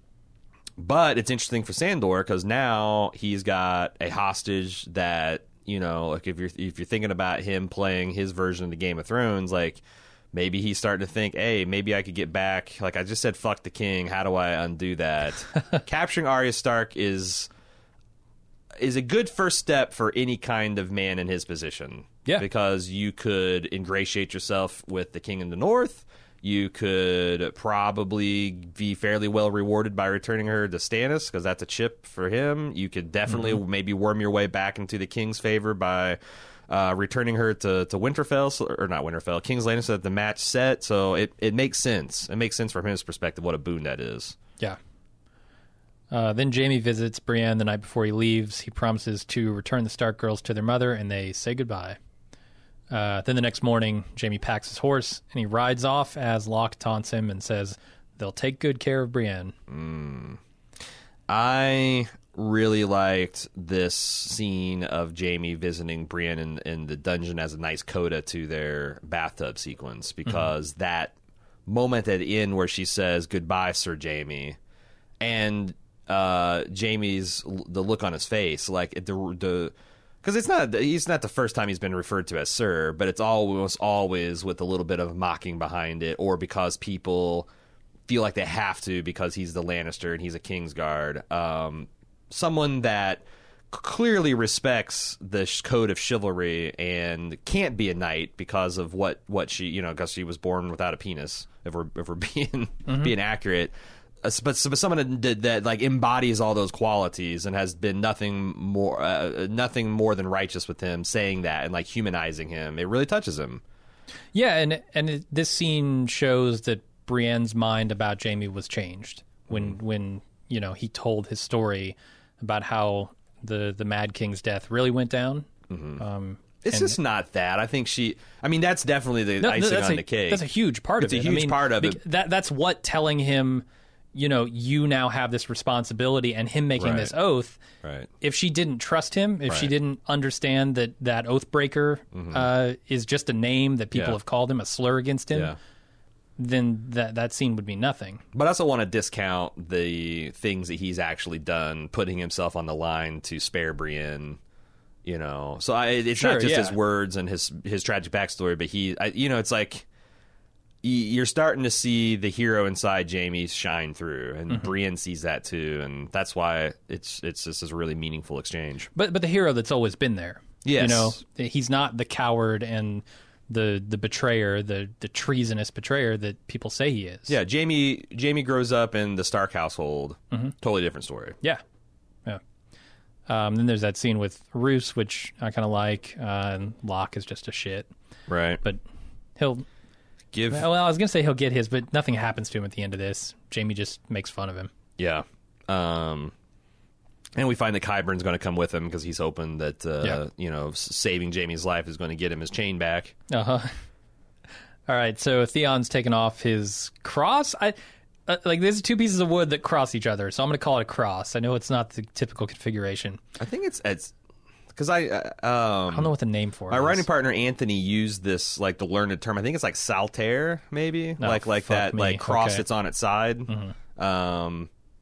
But it's interesting for Sandor because now he's got a hostage that, you know, like if you're if you're thinking about him playing his version of the Game of Thrones, like maybe he's starting to think, hey, maybe I could get back. Like I just said, fuck the king. How do I undo that? Capturing Arya Stark is is a good first step for any kind of man in his position. Yeah, because you could ingratiate yourself with the king in the north. You could probably be fairly well rewarded by returning her to Stannis because that's a chip for him. You could definitely mm-hmm. maybe worm your way back into the king's favor by uh, returning her to, to Winterfell, or not Winterfell, King's Landing, so that the match set. So it, it makes sense. It makes sense from his perspective what a boon that is. Yeah. Uh, then Jaime visits Brienne the night before he leaves. He promises to return the Stark girls to their mother, and they say goodbye. Uh, then the next morning, Jaime packs his horse, and he rides off as Locke taunts him and says, they'll take good care of Brienne. Mm. I really liked this scene of Jaime visiting Brienne in, in the dungeon as a nice coda to their bathtub sequence, because mm-hmm. that moment at the end where she says, goodbye, Sir Jaime, and uh, Jaime's, the look on his face, like the... the Because it's not he's not the first time he's been referred to as Sir, but it's almost always with a little bit of mocking behind it, or because people feel like they have to because he's the Lannister and he's a Kingsguard. Um, someone that clearly respects the code of chivalry and can't be a knight because of what, what she, you know, because she was born without a penis, if we're, if we're being, mm-hmm. being accurate. But, but someone that, that like embodies all those qualities and has been nothing more uh, nothing more than righteous with him saying that and like humanizing him, it really touches him. Yeah, and and it, this scene shows that Brienne's mind about Jaime was changed when mm-hmm. when you know he told his story about how the the Mad King's death really went down. Mm-hmm. Um, it's just not that. I think she. I mean, that's definitely the no, icing no, on a, the cake. That's a huge part it's of it. It's a huge I mean, part of it. That that's what telling him. You know, you now have this responsibility, and him making right. this oath. Right. If she didn't trust him, if right. she didn't understand that that Oathbreaker mm-hmm. uh, is just a name that people yeah. have called him, a slur against him, yeah. then that that scene would be nothing. But I also want to discount the things that he's actually done, putting himself on the line to spare Brienne. You know, so I, it's sure, not just yeah. his words and his his tragic backstory, but he, I, you know, it's like. You're starting to see the hero inside Jaime shine through, and mm-hmm. Brienne sees that too, and that's why it's it's just a really meaningful exchange. But but the hero that's always been there, yes. you know, he's not the coward and the the betrayer, the the treasonous betrayer that people say he is. Yeah, Jaime Jaime grows up in the Stark household, mm-hmm. totally different story. Yeah, yeah. Um, then there's that scene with Roose, which I kind of like, uh, and Locke is just a shit, right? But he'll. Give... Well, I was going to say he'll get his, but nothing happens to him at the end of this. Jaime just makes fun of him. Yeah. Um, and we find that Qyburn's going to come with him because he's hoping that, uh, yeah. you know, saving Jaime's life is going to get him his chain back. Uh-huh. All right, so Theon's taken off his cross. I uh, like, there's two pieces of wood that cross each other, so I'm going to call it a cross. I know it's not the typical configuration. I think it's... it's Because I, uh, um, I don't know what the name for it my is. writing partner Anthony used this like the learned term. I think it's like saltaire, maybe oh, like like that me. like cross okay. that's on its side. Mm-hmm. Um,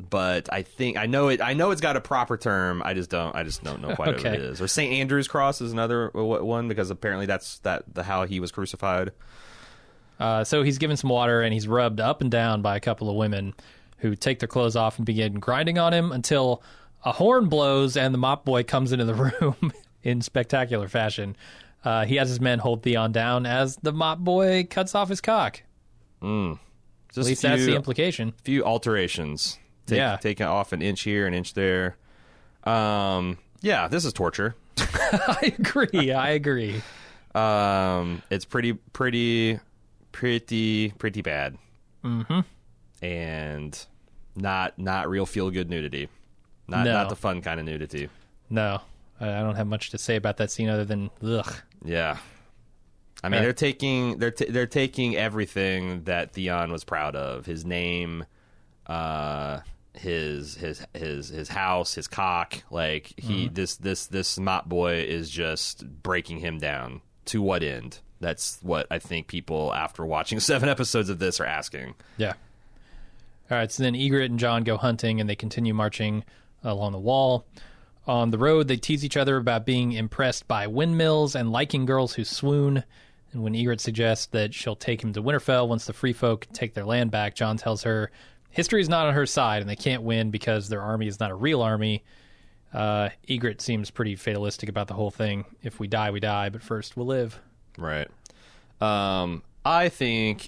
but I think I know it. I know it's got a proper term. I just don't. I just don't know quite Okay. what it is. Or Saint Andrew's cross is another one because apparently that's that the how he was crucified. Uh, so he's given some water and he's rubbed up and down by a couple of women who take their clothes off and begin grinding on him until a horn blows and the mop boy comes into the room in spectacular fashion. Uh, he has his men hold Theon down as the mop boy cuts off his cock. Mm. Just At least few, that's the implication. Few alterations. Take, Yeah. taking off an inch here, an inch there. Um, yeah, this is torture. I agree. I agree. Um, it's pretty, pretty, pretty, pretty bad. Mm-hmm. And not not real feel good nudity. Not No. not the fun kind of nudity. No, I I don't have much to say about that scene other than ugh. Yeah. I mean, Uh, they're taking they're t- they're taking everything that Theon was proud of: his name, uh, his his his his house, his cock. Like he Mm-hmm. this this this mop boy is just breaking him down. To what end? That's what I think people after watching seven episodes of this are asking. Yeah. All right, so then Ygritte and Jon go hunting, and they continue marching along the wall. On the road, they tease each other about being impressed by windmills and liking girls who swoon. And when Ygritte suggests that she'll take him to Winterfell once the free folk take their land back, Jon tells her history is not on her side, and they can't win because their army is not a real army. Uh, Ygritte seems pretty fatalistic about the whole thing. If we die, we die, but first we'll live. Right. Um, I think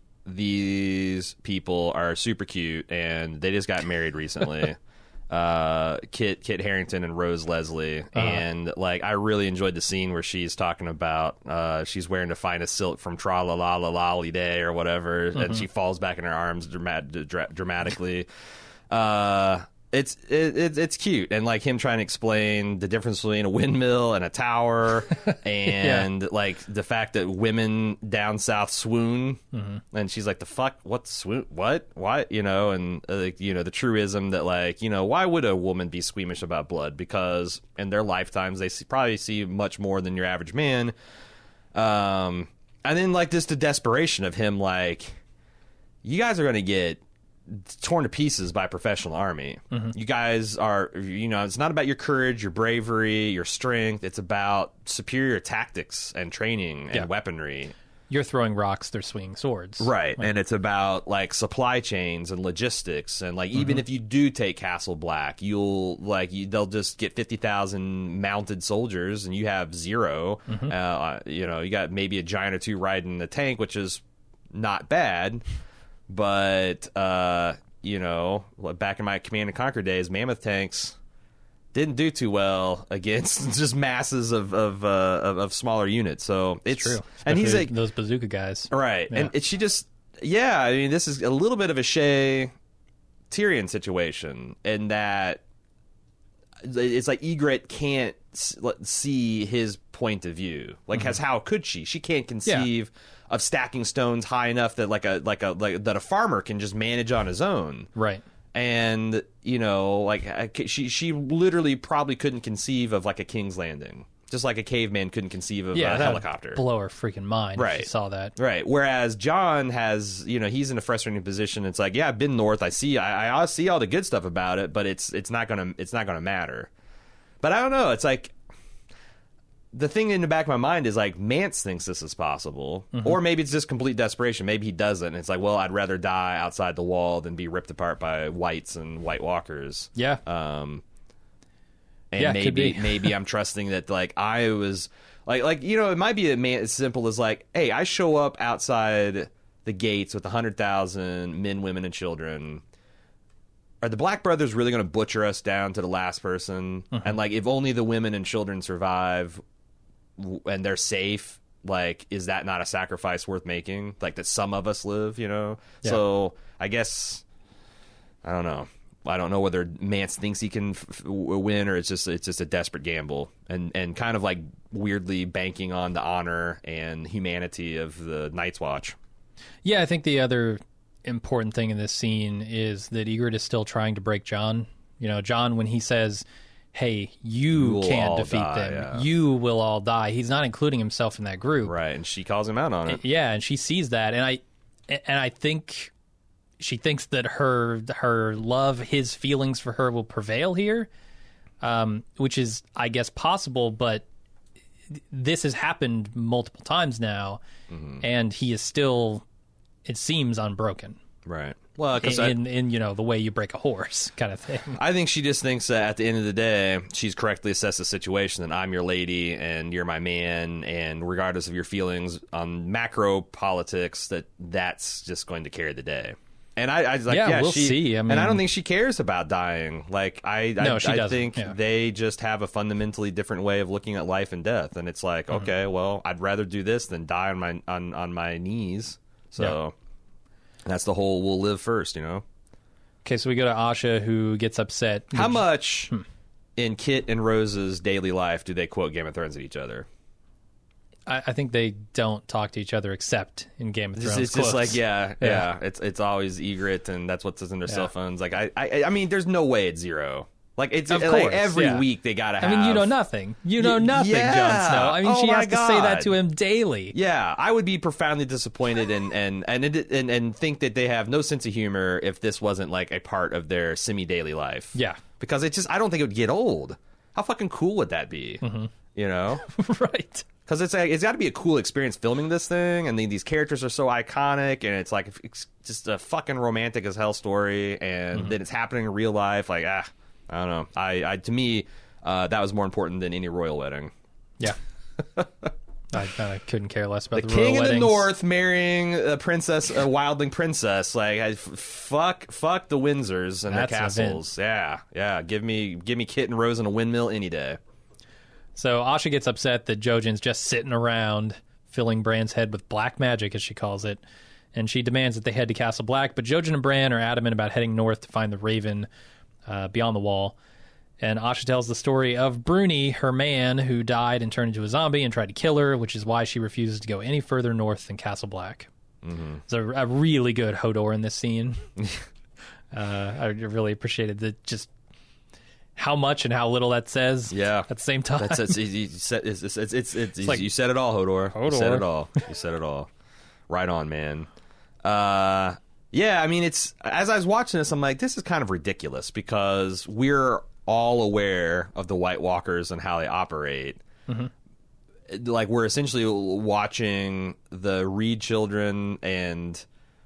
these people are super cute, and they just got married recently. uh, Kit Kit Harington and Rose Leslie, Uh-huh. and like I really enjoyed the scene where she's talking about uh, she's wearing the finest silk from Tra La La La Lally Day or whatever, and she falls back in her arms dramat- dra- dramatically. Uh, It's it, it, it's cute, and like him trying to explain the difference between a windmill and a tower, and like the fact that women down south swoon, Mm-hmm. and she's like, "The fuck, what swoon? What? What? You know?" And uh, like you know the truism that like you know why would a woman be squeamish about blood? Because in their lifetimes they see, probably see much more than your average man. Um, and then like just the desperation of him, like, you guys are gonna get torn to pieces by a professional army. Mm-hmm. You guys are, you know, it's not about your courage, your bravery, your strength. It's about superior tactics and training and Yeah. weaponry. You're throwing rocks, they're swinging swords. Right. And it's about like supply chains and logistics. And like, even if you do take Castle Black, you'll like, you, they'll just get fifty thousand mounted soldiers and you have zero. Uh, you know, you got maybe a giant or two riding the tank, which is not bad. But, uh, you know, back in my Command and Conquer days, mammoth tanks didn't do too well against just masses of of, uh, of, of smaller units. So it's, True. and he's Especially like, those bazooka guys. right. Yeah. And it, she just, yeah, I mean, this is a little bit of a Shay Tyrion situation in that it's like Ygritte can't s- see his point of view. Like, as how could she? She can't conceive of stacking stones high enough that like a like a like that a farmer can just manage on his own. Right. And you know, like I- she she literally probably couldn't conceive of like a King's Landing, just like a caveman couldn't conceive of Yeah, a that'd helicopter. blow her freaking mind. If Right. she saw that. Right. Whereas John has, you know, he's in a frustrating position. It's like, yeah, I've been north. I see, I, I see all the good stuff about it, but it's it's not gonna it's not gonna matter. But I don't know. It's like the thing in the back of my mind is like Mance thinks this is possible, or maybe it's just complete desperation. Maybe he doesn't. And it's like, well, I'd rather die outside the wall than be ripped apart by whites and White Walkers. Yeah. Um, and Yeah, it could maybe be. maybe I'm trusting that like I was like like you know it might be a man as simple as like, hey, I show up outside the gates with a hundred thousand men, women, and children. Are the Black Brothers really going to butcher us down to the last person? Mm-hmm. And like, if only the women and children survive w- and they're safe, like, is that not a sacrifice worth making? Like that some of us live, you know? Yeah. So I guess I don't know. I don't know whether Mance thinks he can f- f- win, or it's just it's just a desperate gamble, and and kind of like weirdly banking on the honor and humanity of the Night's Watch. Yeah, I think the other important thing in this scene is that Ygritte is still trying to break Jon. You know, Jon, when he says, hey, you We'll can't all defeat die, them. yeah. You will all die. He's not including himself in that group. Right, and she calls him out on it. Yeah, and she sees that, and I and I think she thinks that her her love, his feelings for her will prevail here, um, which is, I guess, possible, but this has happened multiple times now, mm-hmm. and he is still, it seems, unbroken. Right. Well, because in, in, in, you know, the way you break a horse kind of thing. I think she just thinks that at the end of the day, she's correctly assessed the situation, that I'm your lady and you're my man, and regardless of your feelings on macro politics, that that's just going to carry the day. And I, I was like, yeah, yeah we'll she, see. I mean, and I don't think she cares about dying. Like, I, no, I, she I doesn't. think Yeah. they just have a fundamentally different way of looking at life and death. And it's like, mm-hmm. okay, well, I'd rather do this than die on my on, on my knees. So yeah. That's the whole we'll live first, you know? Okay, so we go to Asha, who gets upset. How much hmm. in Kit and Rose's daily life do they quote Game of Thrones at each other? I, I think they don't talk to each other except in Game of Thrones. It's, it's just like, yeah, yeah, yeah. It's it's always egret, and that's what's in their yeah. cell phones. Like, I, I, I mean, there's no way it's zero. Like, it's of like course, every yeah. week they gotta have. I mean, you know nothing. You know nothing, yeah. Jon Snow. I mean, oh she has God. to say that to him daily. Yeah, I would be profoundly disappointed and and and, and and think that they have no sense of humor if this wasn't like a part of their semi-daily life. Yeah, because it just, I don't think it would get old. How fucking cool would that be? Mm-hmm. You know, right? Because it's like, it's got to be a cool experience filming this thing, and the, these characters are so iconic, and it's like it's just a fucking romantic as hell story, and mm-hmm. then it's happening in real life. Like, ah, I don't know. I, I to me, uh, that was more important than any royal wedding. Yeah, I, I couldn't care less about the, the king royal in weddings. the north marrying a princess, a wildling princess. Like, I, fuck, fuck the Windsors and That's their castles. Yeah, yeah. Give me, give me Kit and Rose in a windmill any day. So Asha gets upset that Jojen's just sitting around filling Bran's head with black magic, as she calls it, and she demands that they head to Castle Black. But Jojen and Bran are adamant about heading north to find the Raven uh, beyond the wall. And Asha tells the story of Bruni, her man, who died and turned into a zombie and tried to kill her, which is why she refuses to go any further north than Castle Black. Mm-hmm. It's a, a really good Hodor in this scene. uh, I really appreciated the just... how much and how little that says yeah. at the same time. That's, it's, you, said, it's, it's, it's, it's, it's like, you said it all, Hodor. Hodor. You said it all. You said it all. Right on, man. Uh, yeah, I mean, it's, as I was watching this, I'm like, this is kind of ridiculous because we're all aware of the White Walkers and how they operate. Mm-hmm. Like, we're essentially watching the Reed children and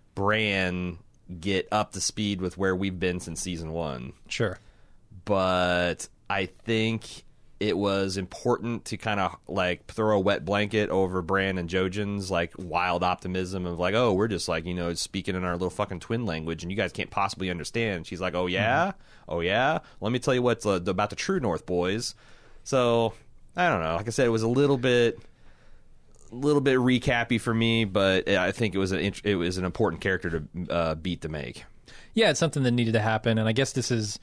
Bran get up to speed with where we've been since season one. Sure. But I think it was important to kind of like throw a wet blanket over Bran and Jojen's like wild optimism of like, oh, we're just like, you know, speaking in our little fucking twin language and you guys can't possibly understand. She's like, oh yeah, mm-hmm. oh yeah. Let me tell you what's uh, about the true North, boys. So I don't know. Like I said, it was a little bit, a little bit recappy for me, but I think it was an it was an important character to uh, beat to make. Yeah, it's something that needed to happen, and I guess this is.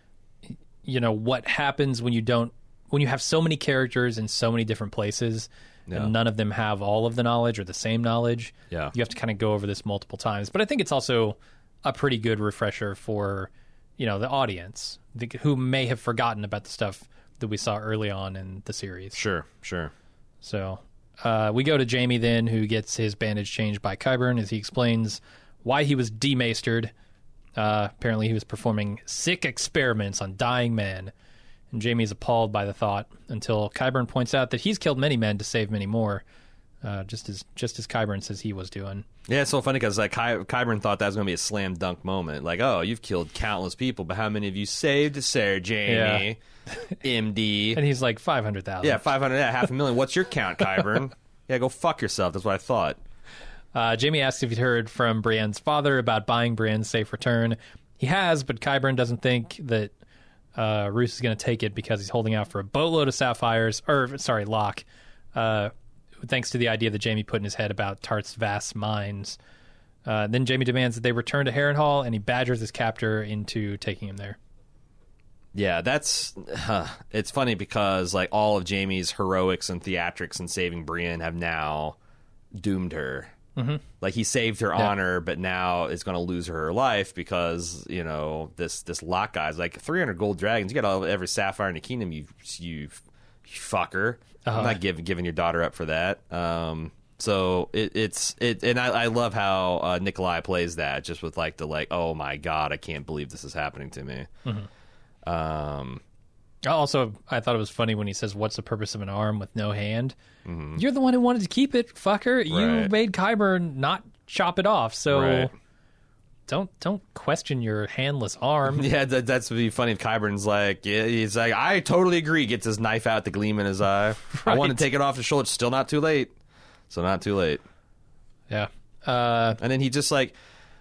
You know, what happens when you don't, when you have so many characters in so many different places yeah. and none of them have all of the knowledge or the same knowledge. Yeah. You have to kind of go over this multiple times. But I think it's also a pretty good refresher for, you know, the audience the, who may have forgotten about the stuff that we saw early on in the series. Sure, sure. So uh, we go to Jaime then, who gets his bandage changed by Qyburn as he explains why he was demastered. Uh, apparently he was performing sick experiments on dying men, and Jaime is appalled by the thought until Qyburn points out that he's killed many men to save many more, uh, just as just as Qyburn says he was doing. Yeah, it's so funny because like Ky- Qyburn thought that was going to be a slam dunk moment. Like, oh, you've killed countless people, but how many of you saved Sir Jaime, yeah. M D? And he's like five hundred thousand. Yeah, five hundred, yeah, half a million. What's your count, Qyburn? Yeah, go fuck yourself. That's what I thought. Uh, Jaime asks if he'd heard from Brienne's father about buying Brienne's safe return. He has, but Qyburn doesn't think that uh, Roose is going to take it because he's holding out for a boatload of sapphires, or, sorry, Locke, uh, thanks to the idea that Jaime put in his head about Tarth's vast mines. Uh, then Jaime demands that they return to Harrenhal, and he badgers his captor into taking him there. Yeah, that's... Huh, it's funny because like all of Jaime's heroics and theatrics in saving Brienne have now doomed her. Mm-hmm. Like, he saved her yeah. honor, but now is going to lose her life because, you know, this this Locke guy's like, three hundred gold dragons. You got all every sapphire in the kingdom, you you, you fucker. Uh-huh. I'm not giving giving your daughter up for that. Um, So it, it's it, and I, I love how uh, Nikolai plays that, just with like the like, oh my god, I can't believe this is happening to me. Mm-hmm. Um, also, I thought it was funny when he says, "What's the purpose of an arm with no hand?" mm-hmm. You're the one who wanted to keep it, fucker. Right. You made Qyburn not chop it off, so Right. don't don't question your handless arm. Yeah, that, that's would be funny if Qyburn's like, yeah, he's like, I totally agree. Gets his knife out, the gleam in his eye. I Right. want to take it off his shoulder. It's still not too late. So not too late. Yeah. Uh, And then he just like,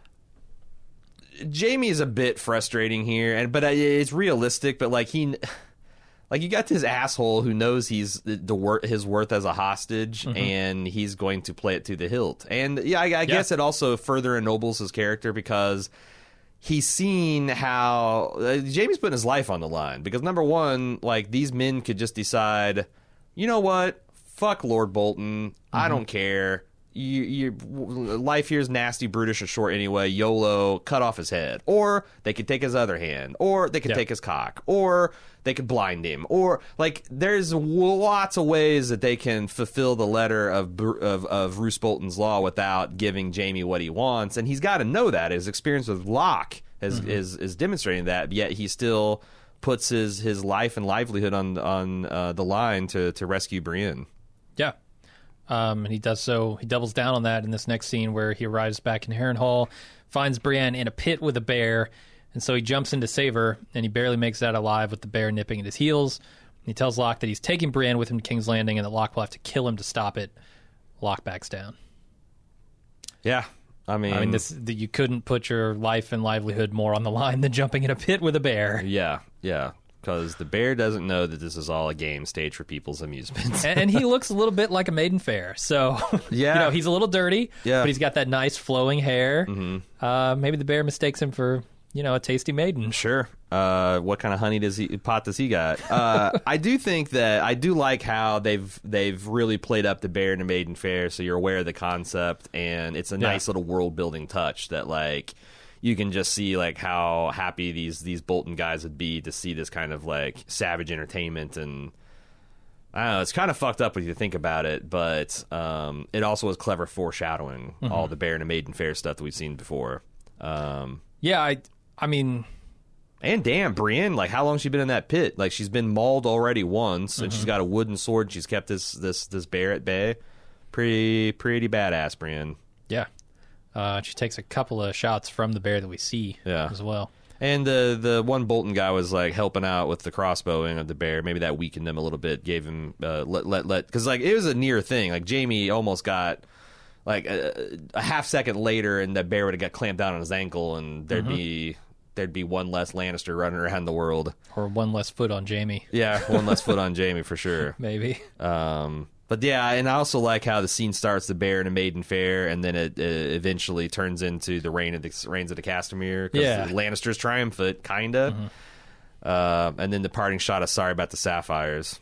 Jamie is a bit frustrating here, and but it's realistic. But like he, like you got this asshole who knows he's the, the wor- his worth as a hostage, Mm-hmm. and he's going to play it to the hilt. And yeah, I, I guess it also further ennobles his character because he's seen how uh, Jamie's putting his life on the line. Because number one, like these men could just decide, you know what, fuck Lord Bolton, Mm-hmm. I don't care. You, you, life here is nasty, brutish, and short anyway. YOLO, cut off his head. Or they could take his other hand. Or they could Yeah. take his cock. Or they could blind him. Or, like, there's lots of ways that they can fulfill the letter of Br- of, of Roose Bolton's law without giving Jamie what he wants. And he's got to know that. His experience with Locke is, Mm-hmm. is, is demonstrating that. Yet he still puts his, his life and livelihood on, on uh, the line to, to rescue Brienne. Yeah. Um, and he does so, he doubles down on that in this next scene where he arrives back in Harrenhal, finds Brienne in a pit with a bear, and so he jumps in to save her, and he barely makes it out alive with the bear nipping at his heels. And he tells Locke that he's taking Brienne with him to King's Landing and that Locke will have to kill him to stop it. Locke backs down. Yeah. I mean, I mean, this the, you couldn't put your life and livelihood more on the line than jumping in a pit with a bear. yeah, yeah. Because the bear doesn't know that this is all a game stage for people's amusement. and, and he looks a little bit like a maiden fair. So, Yeah. you know, he's a little dirty, Yeah. but he's got that nice flowing hair. Mm-hmm. Uh, maybe the bear mistakes him for, you know, a tasty maiden. Sure. Uh, what kind of honey does he pot does he got? Uh, I do think that I do like how they've they've really played up the bear and the maiden fair, so you're aware of the concept, and it's a Yeah. nice little world building touch that like you can just see like how happy these these Bolton guys would be to see this kind of like savage entertainment. And I don't know, it's kind of fucked up when you think about it, but um, it also was clever foreshadowing all the bear and the maiden fair stuff that we've seen before. Um, Yeah, I, I mean, And damn, Brienne, like how long has she been in that pit? Like she's been mauled already once, and she's got a wooden sword. She's kept this this this bear at bay. Pretty pretty badass, Brienne. yeah. Uh, she takes a couple of shots from the bear that we see Yeah. as well. And the the one Bolton guy was like helping out with the crossbowing of the bear. Maybe that weakened him a little bit. Gave him uh, let let let because like it was a near thing. Like Jamie almost got like a, a half second later, and that bear would have got clamped down on his ankle, and there'd be there'd be one less Lannister running around the world. Or one less foot on Jamie, Yeah, one less foot on Jamie for sure. maybe. Um, but yeah, and I also like how the scene starts the bear and a maiden fair, and then it uh, eventually turns into the reign of the reigns of the Castamere. 'Cause Yeah. the Lannisters triumphant, kinda. Uh, and then the parting shot of sorry about the sapphires.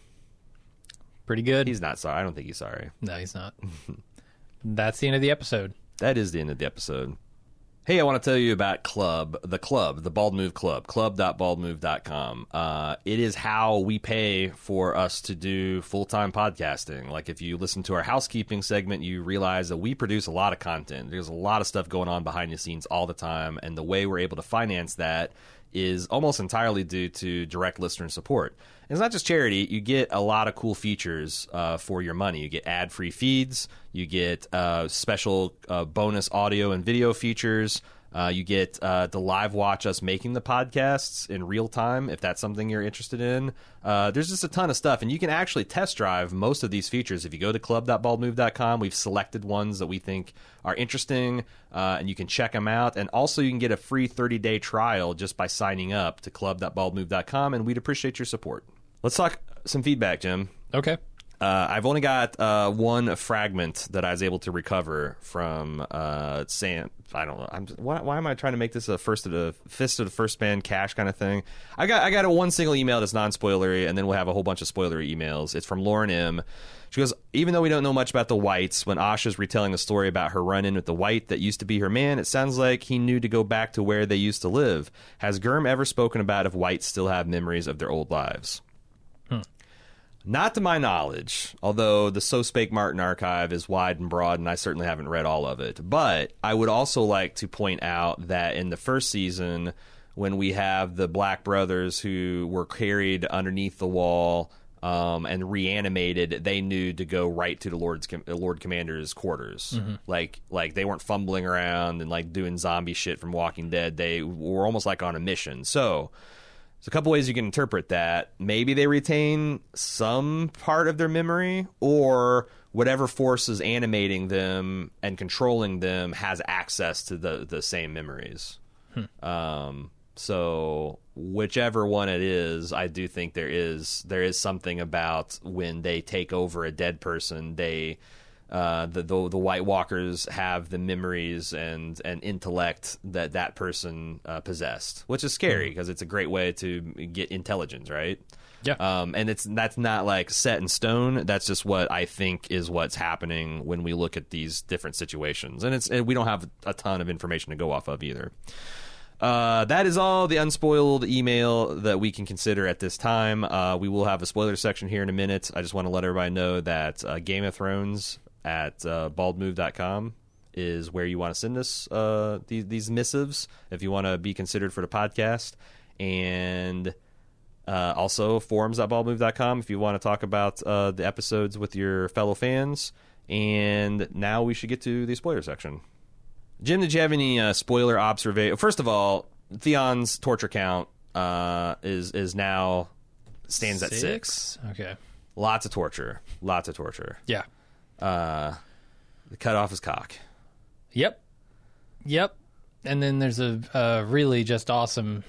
Pretty good. He's not sorry. I don't think he's sorry. no, he's not. That's the end of the episode. That is the end of the episode. Hey, I want to tell you about Club, the Club, the Bald Move Club, club dot bald move dot com. Uh, it is how we pay for us to do full-time podcasting. Like if you listen to our housekeeping segment, you realize that we produce a lot of content. There's a lot of stuff going on behind the scenes all the time, and the way we're able to finance that is almost entirely due to direct listener support. And it's not just charity. You get a lot of cool features uh, for your money. You get ad-free feeds. You get uh, special uh, bonus audio and video features. Uh, you get uh, to live watch us making the podcasts in real time, if that's something you're interested in. Uh, there's just a ton of stuff, and you can actually test drive most of these features. If you go to club dot bald move dot com, we've selected ones that we think are interesting, uh, and you can check them out. And also, you can get a free thirty-day trial just by signing up to club dot bald move dot com, and we'd appreciate your support. Let's talk some feedback, Jim. Okay. Uh, I've only got uh, one fragment that I was able to recover from uh, Sam. I don't know. I'm just, why, why am I trying to make this a first of the fist of the first man cash kind of thing? I got I got a one single email that's non-spoilery, and then we'll have a whole bunch of spoilery emails. It's from Lauren M. She goes, even though we don't know much about the Whites, when Asha's retelling the story about her run-in with the White that used to be her man, it sounds like he knew to go back to where they used to live. Has Gurm ever spoken about if Whites still have memories of their old lives? Not to my knowledge, although the So Spake Martin archive is wide and broad, and I certainly haven't read all of it. But I would also like to point out that in the first season, when we have the Black brothers who were carried underneath the wall um, and reanimated, they knew to go right to the Lord's Lord Commander's quarters. Mm-hmm. Like, like they weren't fumbling around and like doing zombie shit from Walking Dead. They were almost like on a mission. So there's a couple ways you can interpret that. Maybe they retain some part of their memory, or whatever force is animating them and controlling them has access to the, the same memories. Hmm. Um, so whichever one it is, I do think there is there is something about when they take over a dead person, they uh, the, the the White Walkers have the memories and, and intellect that that person uh, possessed, which is scary because it's a great way to get intelligence, right? Yeah. Um, and it's that's not like set in stone. That's just what I think is what's happening when we look at these different situations, and it's and we don't have a ton of information to go off of either. Uh, that is all the unspoiled email that we can consider at this time. Uh, we will have a spoiler section here in a minute. I just want to let everybody know that uh, Game of Thrones at uh, bald move dot com is where you want to send us uh, these, these missives if you want to be considered for the podcast. And uh, also forums at bald move dot com if you want to talk about uh, the episodes with your fellow fans. And now we should get to the spoiler section. Jim, did you have any uh, spoiler observation? First of all, Theon's torture count uh, is is now stands six? at six. Okay. Lots of torture. Lots of torture. Yeah. Uh, cut off his cock. Yep. Yep. And then there's a, a really just awesome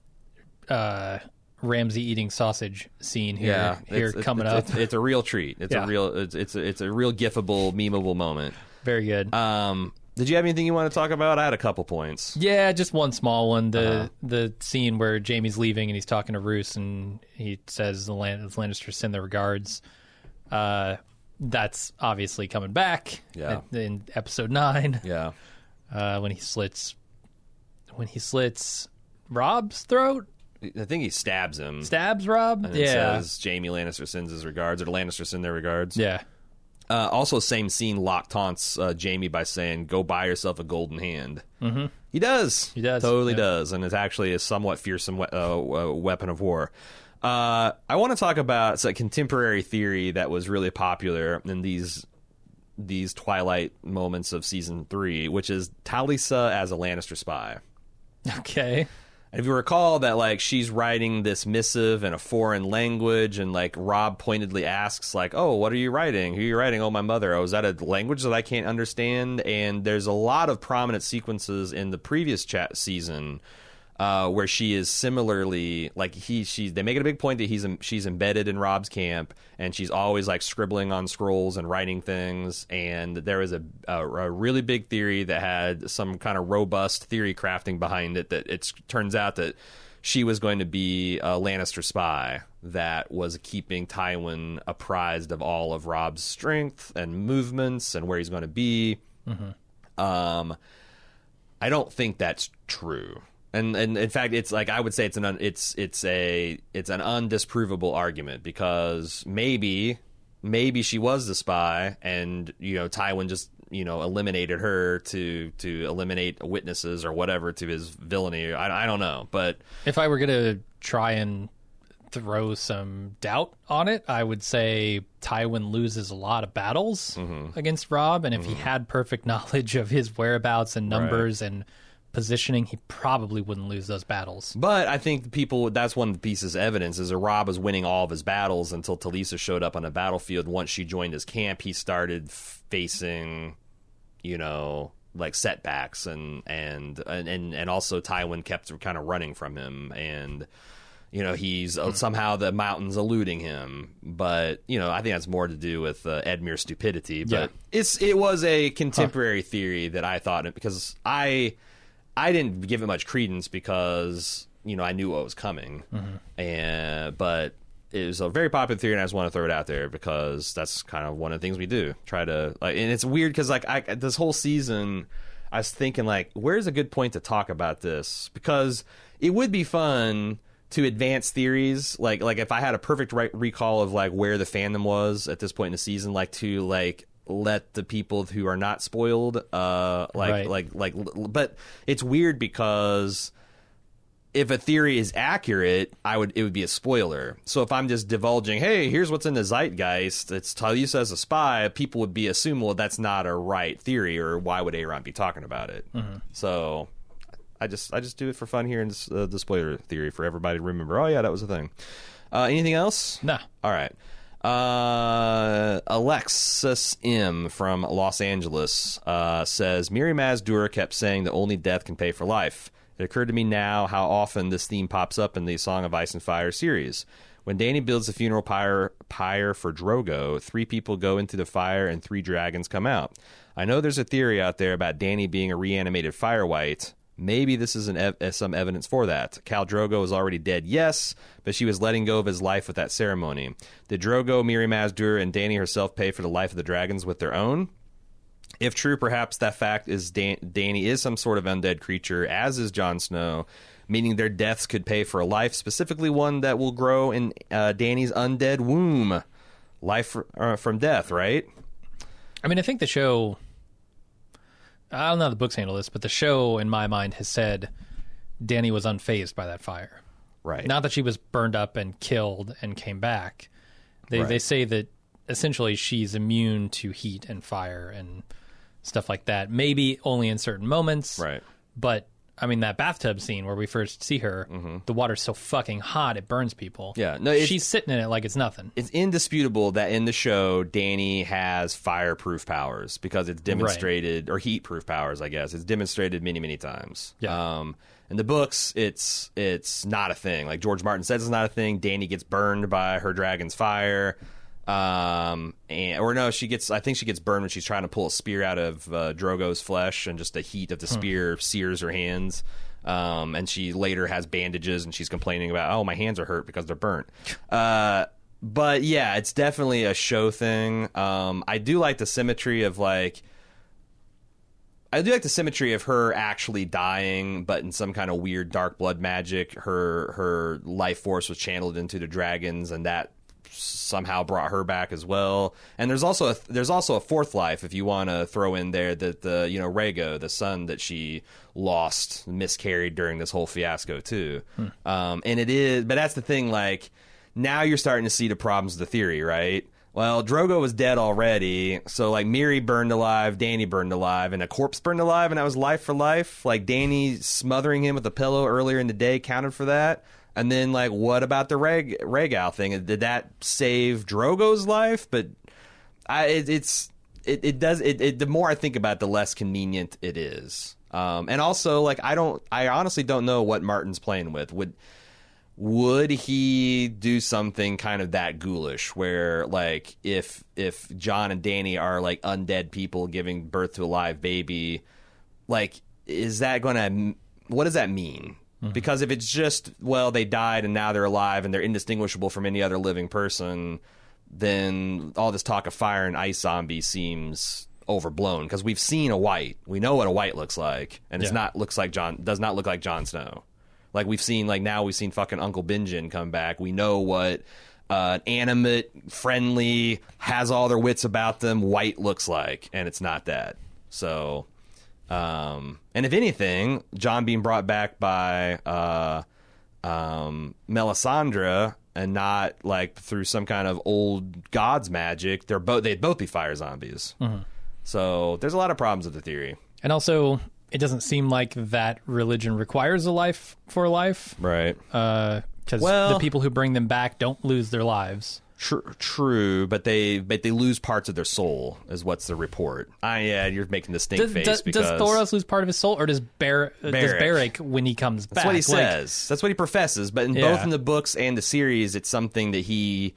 uh, Ramsay eating sausage scene here, yeah, here it's, coming it's, up. It's, it's a real treat. It's Yeah. a real. It's it's a, it's a real gifable, memeable moment. Very good. Um, did you have anything you want to talk about? I had a couple points. Yeah, just one small one. The Uh-huh. the scene where Jaime's leaving and he's talking to Roose and he says the Lan- Lannisters send their regards. Uh, that's obviously coming back Yeah. in, in episode nine. Yeah. Uh, when he slits when he slits Rob's throat, I think he stabs him. stabs Rob. And it Yeah, says Jaime Lannister sends his regards, or the Lannisters send their regards. yeah, Uh, also, same scene, Locke taunts uh, Jaime by saying, "Go buy yourself a golden hand." Mm-hmm. He does. He does, Totally yeah. does. And it's actually a somewhat fearsome we- uh, uh, weapon of war. Uh, I want to talk about it's a contemporary theory that was really popular in these these Twilight moments of season three, which is Talisa as a Lannister spy. okay. And if you recall that, like, she's writing this missive in a foreign language, and like Rob pointedly asks, like, "Oh, what are you writing? Who are you writing? Oh, my mother. Oh, is that a language that I can't understand?" And there's a lot of prominent sequences in the previous chat season uh, where she is similarly like he she they make it a big point that he's she's embedded in Rob's camp, and she's always like scribbling on scrolls and writing things. And there was a, a, a really big theory that had some kind of robust theory crafting behind it, that it turns out that she was going to be a Lannister spy that was keeping Tywin apprised of all of Rob's strength and movements and where he's going to be. Mm-hmm. Um, I don't think that's true. And, and in fact, it's like I would say it's an un, it's it's a it's an undisprovable argument, because maybe maybe she was the spy, and you know Tywin just you know eliminated her to to eliminate witnesses or whatever to his villainy. I, I don't know, but If I were gonna try and throw some doubt on it, I would say Tywin loses a lot of battles Mm-hmm. against Rob, and if he had perfect knowledge of his whereabouts and numbers and positioning, he probably wouldn't lose those battles. But I think people, that's one of the pieces of evidence, is that Rob was winning all of his battles until Talisa showed up on the battlefield. Once she joined his camp, he started facing, you know, like setbacks, and and and, and also Tywin kept kind of running from him, and you know he's uh, somehow the mountain's eluding him. But you know I think that's more to do with uh, Edmure's stupidity. But Yeah. it's it was a contemporary huh. theory that I thought, because I. I didn't give it much credence because, you know, I knew what was coming. Mm-hmm. And but it was a very popular theory, and I just want to throw it out there because that's kind of one of the things we do. Try to, like, and it's weird because, like, I, this whole season, I was thinking, like, where's a good point to talk about this? Because it would be fun to advance theories, like like if I had a perfect right recall of like where the fandom was at this point in the season, like to like let the people who are not spoiled, uh, like Right. like like, but it's weird because if a theory is accurate, I would it would be a spoiler. So if I'm just divulging, hey, here's what's in the zeitgeist, it's Talisa as a spy, people would be assumed, well, that's not a right theory, or why would Aaron be talking about it? Mm-hmm. So I just I just do it for fun here in this, uh, the spoiler theory for everybody to remember. Oh yeah, that was a thing. Uh, anything else? Nah. All right. Uh, Alexis M. from Los Angeles uh, says, Miri Mazdur kept saying that only death can pay for life. It occurred to me now how often this theme pops up in the Song of Ice and Fire series. When Dany builds the funeral pyre, pyre for Drogo, three people go into the fire and three dragons come out. I know there's a theory out there about Dany being a reanimated Firewhite. Maybe this is an ev- some evidence for that. Khal Drogo is already dead, yes, but she was letting go of his life with that ceremony. Did Drogo, Miri Mazdur, and Dany herself pay for the life of the dragons with their own? If true, perhaps that fact is Dan- Dany is some sort of undead creature, as is Jon Snow, meaning their deaths could pay for a life, specifically one that will grow in uh, Dany's undead womb. Life fr- uh, from death, right? I mean, I think the show... I don't know how the books handle this, but the show, in my mind, has said Dany was unfazed by that fire. Right. Not that she was burned up and killed and came back. They Right. they say that essentially she's immune to heat and fire and stuff like that. Maybe only in certain moments. Right. But, I mean, that bathtub scene where we first see her, mm-hmm. the water's so fucking hot it burns people. Yeah, no, it's- she's sitting in it like it's nothing. It's indisputable that in the show, Dany has fireproof powers because it's demonstrated, or heat-proof powers, I guess. It's demonstrated many, many times. Yeah. Um, in the books, it's it's not a thing. Like George Martin says, it's not a thing. Dany gets burned by her dragon's fire. Um, and, or no, she gets, I think she gets burned when she's trying to pull a spear out of uh, Drogo's flesh, and just the heat of the spear sears her hands. Um, and she later has bandages, and she's complaining about, oh, my hands are hurt because they're burnt. Uh, but yeah, it's definitely a show thing. Um, I do like the symmetry of like, I do like the symmetry of her actually dying, but in some kind of weird dark blood magic, her her life force was channeled into the dragons, and that somehow brought her back as well. And there's also a, there's also a fourth life, if you want to throw in there, that the you know Rhaego, the son that she lost, miscarried during this whole fiasco too. Hmm. Um, and it is, but that's the thing. Like now you're starting to see the problems of the theory, right? Well, Drogo was dead already, so like Miri burned alive, Dany burned alive, and a corpse burned alive, and that was life for life. Like Dany smothering him with a pillow earlier in the day counted for that. And then, like, what about the Reg- Rhaegal thing? Did that save Drogo's life? But I, it, it's it, it does it, it. The more I think about it, the less convenient it is. Um, and also, like, I don't. I honestly don't know what Martin's playing with. Would would he do something kind of that ghoulish, where like if if Jon and Dany are like undead people giving birth to a live baby, like is that going to? What does that mean? Because if it's just, well, they died and now they're alive and they're indistinguishable from any other living person, then all this talk of fire and ice zombie seems overblown. Because we've seen a white, we know what a white looks like, and it's Yeah. not looks like John does not look like Jon Snow. Like we've seen, like now we've seen fucking Uncle Benjen come back. We know what uh, animate, friendly, has all their wits about them white looks like, and it's not that. So. Um, and if anything, Jon being brought back by uh, um, Melisandre and not like through some kind of old god's magic, they're both they'd both be fire zombies. Mm-hmm. So there's a lot of problems with the theory. And also, it doesn't seem like that religion requires a life for life. Right. Because Well- the people who bring them back don't lose their lives. True, true, but they but they lose parts of their soul, is what's the report. Ah, yeah, you're making the stink Does, face does, because does Thoros lose part of his soul, or does Bar- does Beric. Beric when he comes back? That's what he Like, says. That's what he professes. But in Yeah. both in the books and the series, it's something that he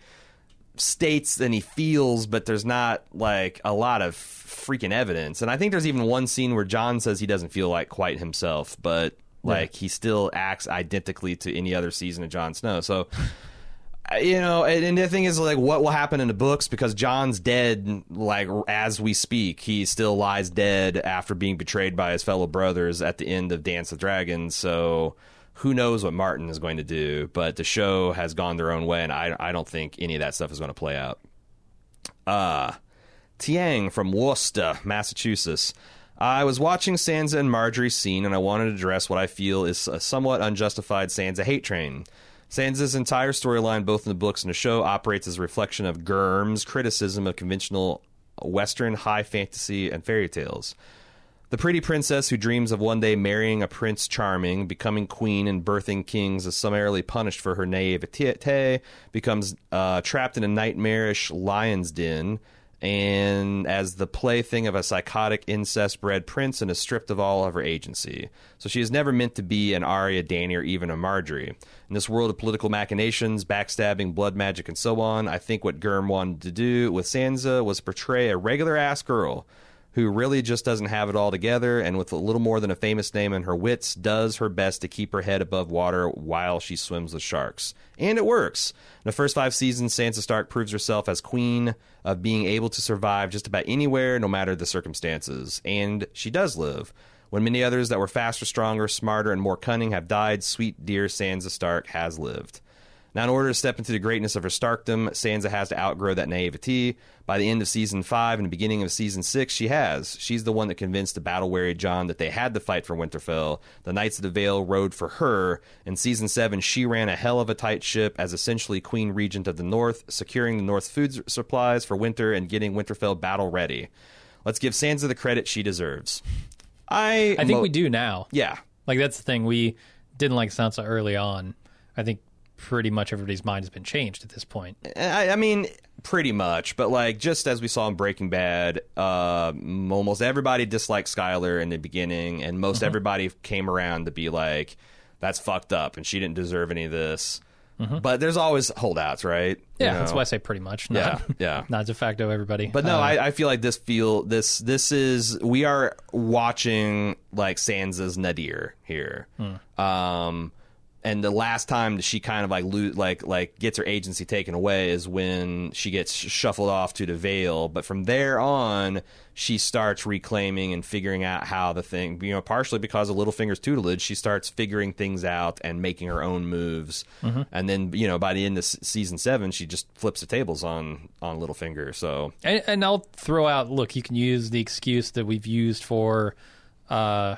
states and he feels, but there's not like a lot of freaking evidence. And I think there's even one scene where Jon says he doesn't feel like quite himself, but like he still acts identically to any other season of Jon Snow. So. You know, and, and the thing is, like, what will happen in the books? Because Jon's dead, like, as we speak. He still lies dead after being betrayed by his fellow brothers at the end of Dance of Dragons. So, who knows what Martin is going to do, but the show has gone their own way, and I, I don't think any of that stuff is going to play out. Uh, Tiang from Worcester, Massachusetts. I was watching Sansa and Marjorie's scene, and I wanted to address what I feel is a somewhat unjustified Sansa hate train. Sansa's entire storyline, both in the books and the show, operates as a reflection of Gurm's criticism of conventional Western high fantasy and fairy tales. The pretty princess who dreams of one day marrying a Prince Charming, becoming queen, and birthing kings is summarily punished for her naivete, becomes uh, trapped in a nightmarish lion's den, and as the plaything of a psychotic incest-bred prince and is stripped of all of her agency. So she is never meant to be an Arya, Dany, or even a Marjorie. In this world of political machinations, backstabbing, blood magic, and so on, I think what Gurm wanted to do with Sansa was portray a regular-ass girl who really just doesn't have it all together, and with a little more than a famous name and her wits, does her best to keep her head above water while she swims with sharks. And it works. In the first five seasons, Sansa Stark proves herself as queen of being able to survive just about anywhere, no matter the circumstances. And she does live. When many others that were faster, stronger, smarter, and more cunning have died, sweet dear Sansa Stark has lived. Now, in order to step into the greatness of her Starkdom, Sansa has to outgrow that naivety. By the end of Season five and the beginning of Season six, she has. She's the one that convinced the battle-weary Jon that they had to fight for Winterfell. The Knights of the Vale rode for her. In Season seven, she ran a hell of a tight ship as essentially Queen Regent of the North, securing the North's food supplies for winter and getting Winterfell battle-ready. Let's give Sansa the credit she deserves. I I think mo- we do now. Yeah. Like, that's the thing. We didn't like Sansa early on. I think pretty much everybody's mind has been changed at this point. I, I mean, pretty much. But, like, just as we saw in Breaking Bad, uh, almost everybody disliked Skylar in the beginning, and most mm-hmm. everybody came around to be like, that's fucked up, and she didn't deserve any of this. Mm-hmm. But there's always holdouts, right? Yeah, you know? That's why I say pretty much. Not, yeah, yeah. Not de facto everybody. But no, uh, I, I feel like this feel this this is we are watching like Sansa's nadir here. Hmm. Um, and the last time she kind of like lo- like like gets her agency taken away is when she gets shuffled off to the Vale. But from there on, she starts reclaiming and figuring out how the thing, you know, partially because of Littlefinger's tutelage, she starts figuring things out and making her own moves. Mm-hmm. And then, you know, by the end of season seven, she just flips the tables on on Littlefinger. So, and, and I'll throw out, look, you can use the excuse that we've used for uh,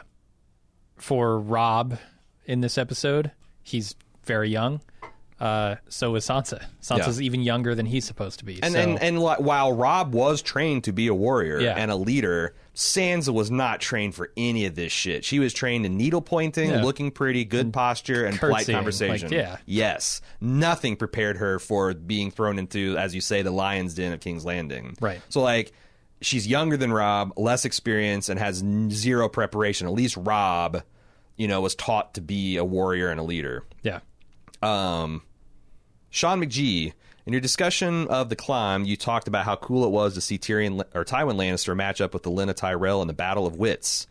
for Robb in this episode. He's very young. Uh, so is Sansa. Sansa's yeah. even younger than he's supposed to be. And, so. and and while Robb was trained to be a warrior yeah. and a leader, Sansa was not trained for any of this shit. She was trained in needle pointing, yeah. looking pretty, good and posture, and polite conversation. Like, yeah. Yes. Nothing prepared her for being thrown into, as you say, the lion's den of King's Landing. Right. So, like, she's younger than Robb, less experience, and has zero preparation. At least Robb, you know, was taught to be a warrior and a leader. Yeah. Um... Sean McGee, in your discussion of The Climb, you talked about how cool it was to see Tyrion or Tywin Lannister match up with the Lena Tyrell in the Battle of Wits.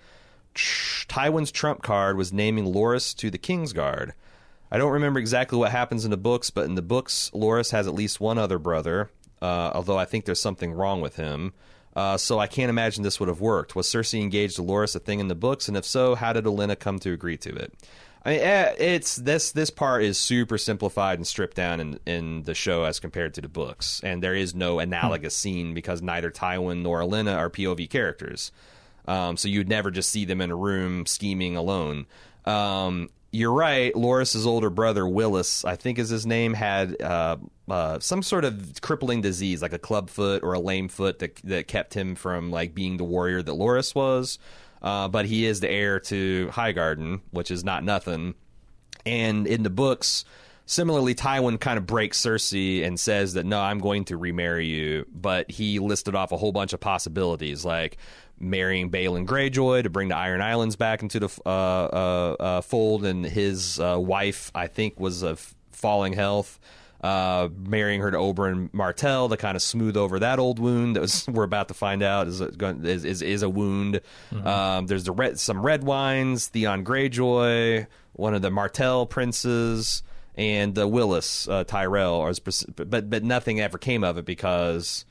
Tywin's trump card was naming Loras to the Kingsguard. I don't remember exactly what happens in the books, but in the books, Loras has at least one other brother, uh, although I think there's something wrong with him. Uh, so I can't imagine this would have worked. Was Cersei engaged to Loras a thing in the books? And if so, how did Olenna come to agree to it? I mean, it's this this part is super simplified and stripped down in, in the show as compared to the books, and there is no analogous hmm. scene because neither Tywin nor Olenna are P O V characters. Um, so you'd never just see them in a room scheming alone. Um, you're right. Loras' older brother Willis, I think is his name, had uh, uh, some sort of crippling disease, like a club foot or a lame foot that that kept him from like being the warrior that Loras was. Uh, but he is the heir to Highgarden, which is not nothing. And in the books, similarly, Tywin kind of breaks Cersei and says that, no, I'm going to remarry you. But he listed off a whole bunch of possibilities, like marrying Balon Greyjoy to bring the Iron Islands back into the uh, uh, uh, fold. And his uh, wife, I think, was of falling health. Uh, marrying her to Oberyn Martell to kind of smooth over that old wound that was, we're about to find out is is is, is a wound. Mm-hmm. Um, there's the red, some red wines, Theon Greyjoy, one of the Martell princes, and uh, Willis uh, Tyrell. Or, but but nothing ever came of it because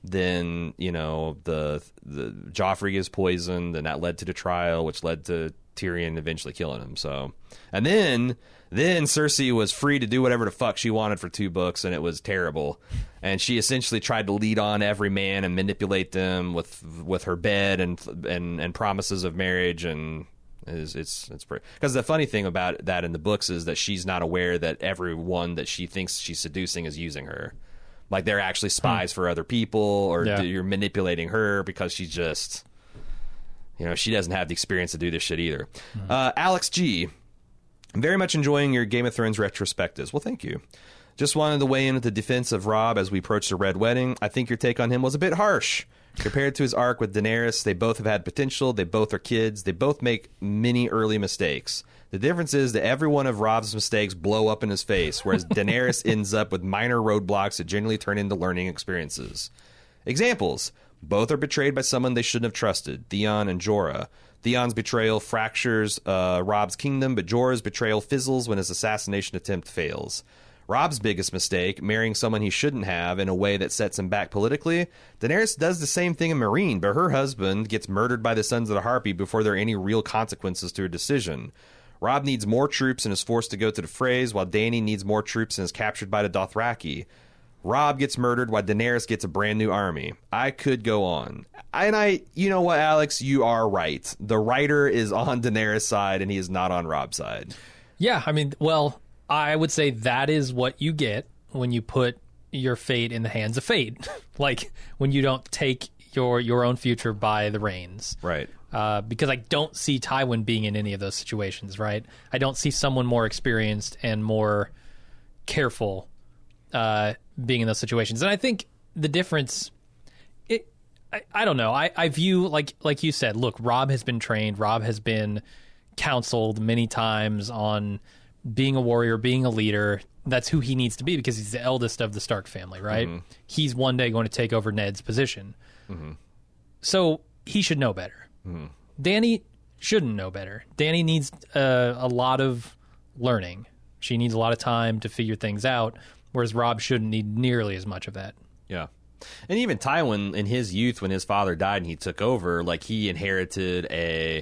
then you know the the Joffrey is poisoned, and that led to the trial, which led to Tyrion eventually killing him. So, and then then Cersei was free to do whatever the fuck she wanted for two books, and it was terrible. And she essentially tried to lead on every man and manipulate them with with her bed and and and promises of marriage. And it's it's it's pretty, because the funny thing about that in the books is that she's not aware that everyone that she thinks she's seducing is using her. Like, they're actually spies hmm. for other people, or yeah. you're manipulating her because she's just, you know, she doesn't have the experience to do this shit either. Hmm. Uh, Alex G, I'm very much enjoying your Game of Thrones retrospectives. Well, thank you. Just wanted to weigh in at the defense of Robb as we approach the Red Wedding. I think your take on him was a bit harsh. Compared to his arc with Daenerys, they both have had potential. They both are kids. They both make many early mistakes. The difference is that every one of Robb's mistakes blow up in his face, whereas Daenerys ends up with minor roadblocks that generally turn into learning experiences. Examples. Both are betrayed by someone they shouldn't have trusted, Theon and Jorah. Theon's betrayal fractures uh, Robb's kingdom, but Jorah's betrayal fizzles when his assassination attempt fails. Robb's biggest mistake, marrying someone he shouldn't have in a way that sets him back politically. Daenerys does the same thing in Meereen, but her husband gets murdered by the Sons of the Harpy before there are any real consequences to her decision. Robb needs more troops and is forced to go to the frays, while Dany needs more troops and is captured by the Dothraki. Robb gets murdered while Daenerys gets a brand new army. I could go on. And I, you know what, Alex, you are right. The writer is on Daenerys' side and he is not on Robb's side. Yeah, I mean, well, I would say that is what you get when you put your fate in the hands of fate. Like, when you don't take your your own future by the reins. Right. Uh, because I don't see Tywin being in any of those situations, right? I don't see someone more experienced and more careful uh, being in those situations. And I think the difference, it, I, I don't know. I, I view, like like you said, look, Robb has been trained. Robb has been counseled many times on being a warrior, being a leader. That's who he needs to be because he's the eldest of the Stark family, right? Mm-hmm. He's one day going to take over Ned's position. Mm-hmm. So he should know better. Mm-hmm. Dany shouldn't know better. Dany needs uh, a lot of learning. She needs a lot of time to figure things out, whereas Robb shouldn't need nearly as much of that. Yeah. And even Tywin, in his youth, when his father died and he took over, like, he inherited a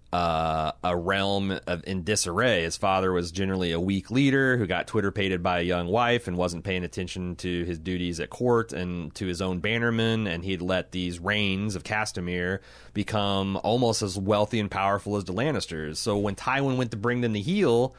uh, a realm of, in disarray. His father was generally a weak leader who got Twitter-pated by a young wife and wasn't paying attention to his duties at court and to his own bannermen, and he'd let these reigns of Castamere become almost as wealthy and powerful as the Lannisters. So when Tywin went to bring them to heel,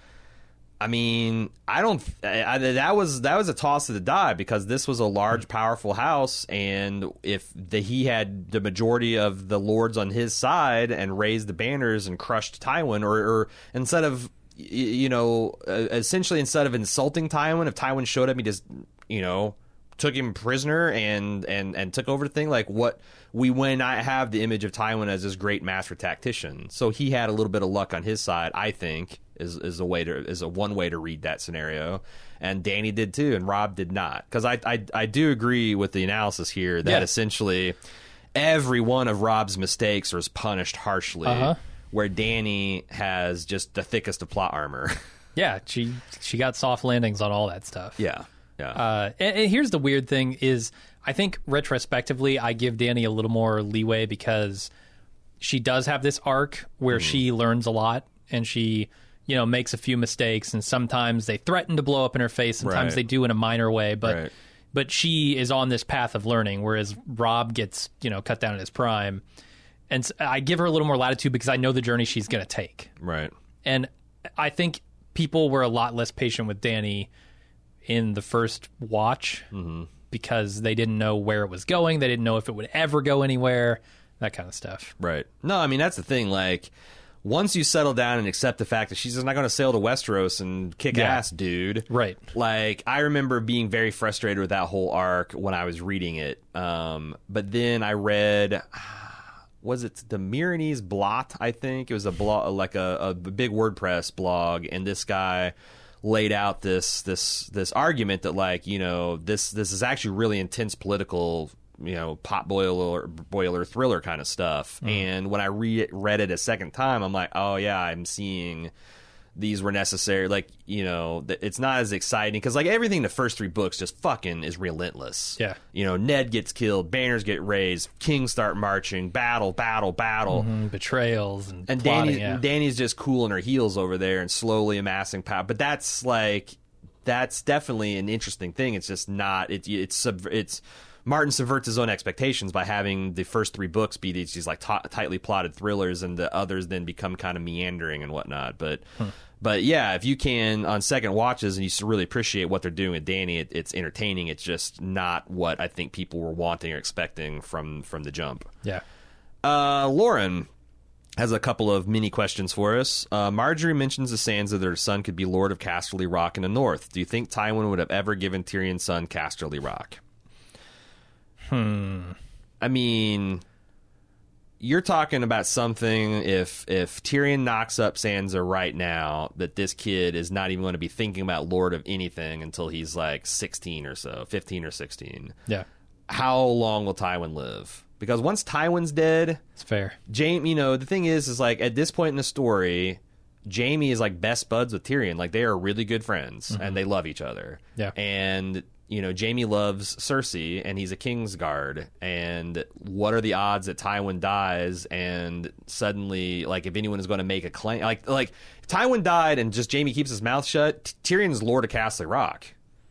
I mean, I don't. I, I, that was that was a toss of the die because this was a large, powerful house, and if the, he had the majority of the lords on his side and raised the banners and crushed Tywin, or, or instead of, you know, uh, essentially instead of insulting Tywin, if Tywin showed up, he just, you know, took him prisoner and and and took over the thing. Like, what we when I have the image of Tywin as this great master tactician, so he had a little bit of luck on his side, I think. Is is a way to is a one way to read that scenario, and Dany did too, and Robb did not. Because I, I I do agree with the analysis here that yeah. essentially every one of Robb's mistakes was punished harshly, uh-huh. where Dany has just the thickest of plot armor. Yeah, she she got soft landings on all that stuff. Yeah, yeah. Uh, and, and here's the weird thing: is I think retrospectively, I give Dany a little more leeway because she does have this arc where mm. she learns a lot and she, you know, makes a few mistakes, and sometimes they threaten to blow up in her face. Sometimes right. they do in a minor way, but right. but she is on this path of learning, whereas Robb gets, you know, cut down at his prime. And so I give her a little more latitude because I know the journey she's going to take. Right. And I think people were a lot less patient with Dany in the first watch mm-hmm. because they didn't know where it was going. They didn't know if it would ever go anywhere, that kind of stuff. Right. No, I mean, that's the thing. Like, once you settle down and accept the fact that she's just not going to sail to Westeros and kick yeah. ass, dude. Right. Like, I remember being very frustrated with that whole arc when I was reading it. Um, but then I read, was it the Myronese Blot, I think? It was a blog, like a, a big WordPress blog, and this guy laid out this this this argument that, like, you know, this this is actually really intense political, you know, pot boiler boiler thriller kind of stuff. Mm. And when I re- read it a second time, I'm like, oh yeah, I'm seeing these were necessary. Like, you know, th- it's not as exciting because, like, everything in the first three books just fucking is relentless. Yeah. You know, Ned gets killed, banners get raised, kings start marching, battle, battle, battle. Mm, betrayals and And plotting, Dany, yeah. Dany's just cooling her heels over there and slowly amassing power. But that's, like, that's definitely an interesting thing. It's just not, it, it's, sub, it's, Martin subverts his own expectations by having the first three books be these, these like t- tightly plotted thrillers, and the others then become kind of meandering and whatnot. But, hmm. but yeah, if you can on second watches and you really appreciate what they're doing with Dany, it, it's entertaining. It's just not what I think people were wanting or expecting from from the jump. Yeah. Uh, Lauren has a couple of mini questions for us. Uh, Marjorie mentions to Sansa that her son could be Lord of Casterly Rock in the North. Do you think Tywin would have ever given Tyrion's son Casterly Rock? Hmm. I mean, you're talking about something, if if Tyrion knocks up Sansa right now, that this kid is not even going to be thinking about Lord of anything until he's like sixteen or so, fifteen or sixteen. Yeah. How long will Tywin live? Because once Tywin's dead, it's fair. Jaime, you know, the thing is, is like at this point in the story, Jaime is like best buds with Tyrion. Like they are really good friends, mm-hmm. and they love each other. Yeah. And you know, Jaime loves Cersei, and he's a Kingsguard. And what are the odds that Tywin dies, and suddenly, like, if anyone is going to make a claim, like, like if Tywin died and just Jaime keeps his mouth shut, Tyrion's Lord of Casterly Rock.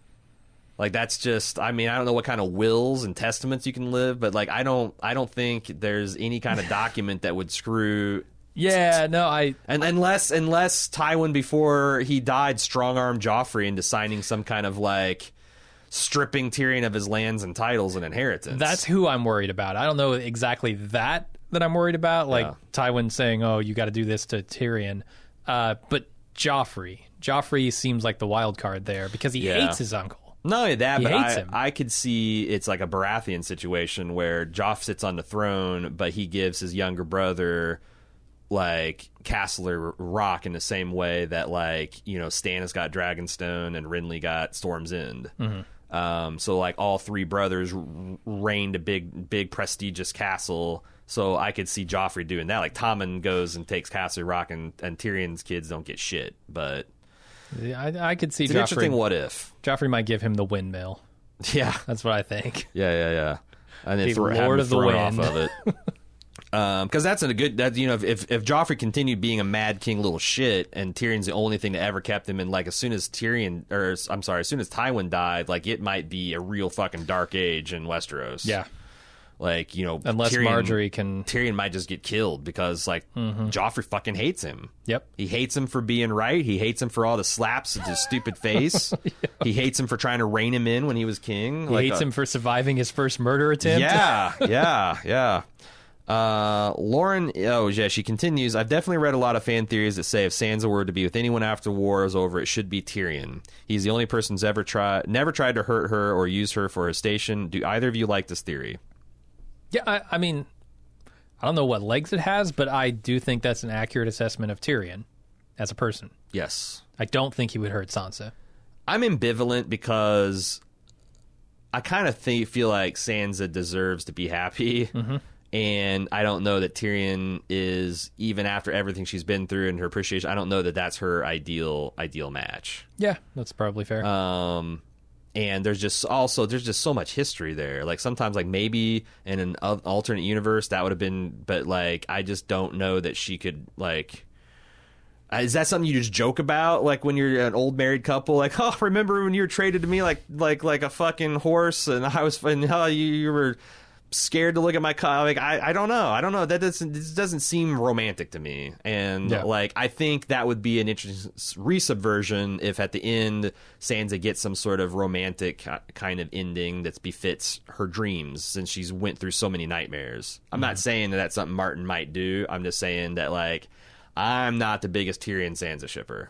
Like, that's just, I mean, I don't know what kind of wills and testaments you can live, but like, I don't, I don't think there's any kind of document that would screw. Yeah, no, I, and unless unless Tywin before he died strong-armed Joffrey into signing some kind of like stripping Tyrion of his lands and titles and inheritance. That's who I'm worried about. I don't know exactly that that I'm worried about, like yeah. Tywin saying, "Oh, you got to do this to Tyrion," uh, but Joffrey, Joffrey seems like the wild card there because he yeah. hates his uncle. Not only that, he but hates I, him. I could see it's like a Baratheon situation where Joff sits on the throne, but he gives his younger brother like Casterly Rock in the same way that, like, you know, Stannis got Dragonstone and Renly got Storm's End. Mm-hmm. Um, so like all three brothers reigned a big, big prestigious castle. So I could see Joffrey doing that. Like Tommen goes and takes Casterly Rock, and, and Tyrion's kids don't get shit. But yeah, I, I could see it's Joffrey. An interesting what if. Joffrey might give him the windmill. Yeah, that's what I think. Yeah, yeah, yeah. And then the th- Lord of the Wind off of it. Because um, that's a good, that you know, if if Joffrey continued being a mad king little shit, and Tyrion's the only thing that ever kept him, and like as soon as Tyrion, or I'm sorry, as soon as Tywin died, like it might be a real fucking dark age in Westeros. Yeah, like you know, unless Tyrion, Marjorie can, Tyrion might just get killed because like mm-hmm. Joffrey fucking hates him. Yep, he hates him for being right. He hates him for all the slaps at his stupid face. Yeah. He hates him for trying to rein him in when he was king. He like, hates uh, him for surviving his first murder attempt. Yeah, yeah, yeah. Uh, Lauren, oh yeah, she continues. I've definitely read a lot of fan theories that say if Sansa were to be with anyone after war is over, it should be Tyrion. He's the only person who's ever tried, never tried to hurt her or use her for his station. Do either of you like this theory? Yeah, I, I mean, I don't know what legs it has, but I do think that's an accurate assessment of Tyrion as a person. Yes, I don't think he would hurt Sansa. I'm ambivalent because I kind of think feel like Sansa deserves to be happy. Mm-hmm. And I don't know that Tyrion is, even after everything she's been through and her appreciation, I don't know that that's her ideal ideal match. Yeah, that's probably fair. Um, and there's just also, there's just so much history there. Like sometimes, like maybe in an alternate universe that would have been, but like I just don't know that she could, like, is that something you just joke about? Like when you're an old married couple, like, oh, remember when you were traded to me like like like a fucking horse, and I was, and how you, you were scared to look at my car. Like I, I don't know. I don't know. That doesn't this doesn't seem romantic to me. And yeah. like I think that would be an interesting resubversion if at the end Sansa gets some sort of romantic kind of ending that befits her dreams, since she's went through so many nightmares. I'm mm-hmm. not saying that that's something Martin might do. I'm just saying that like I'm not the biggest Tyrion Sansa shipper.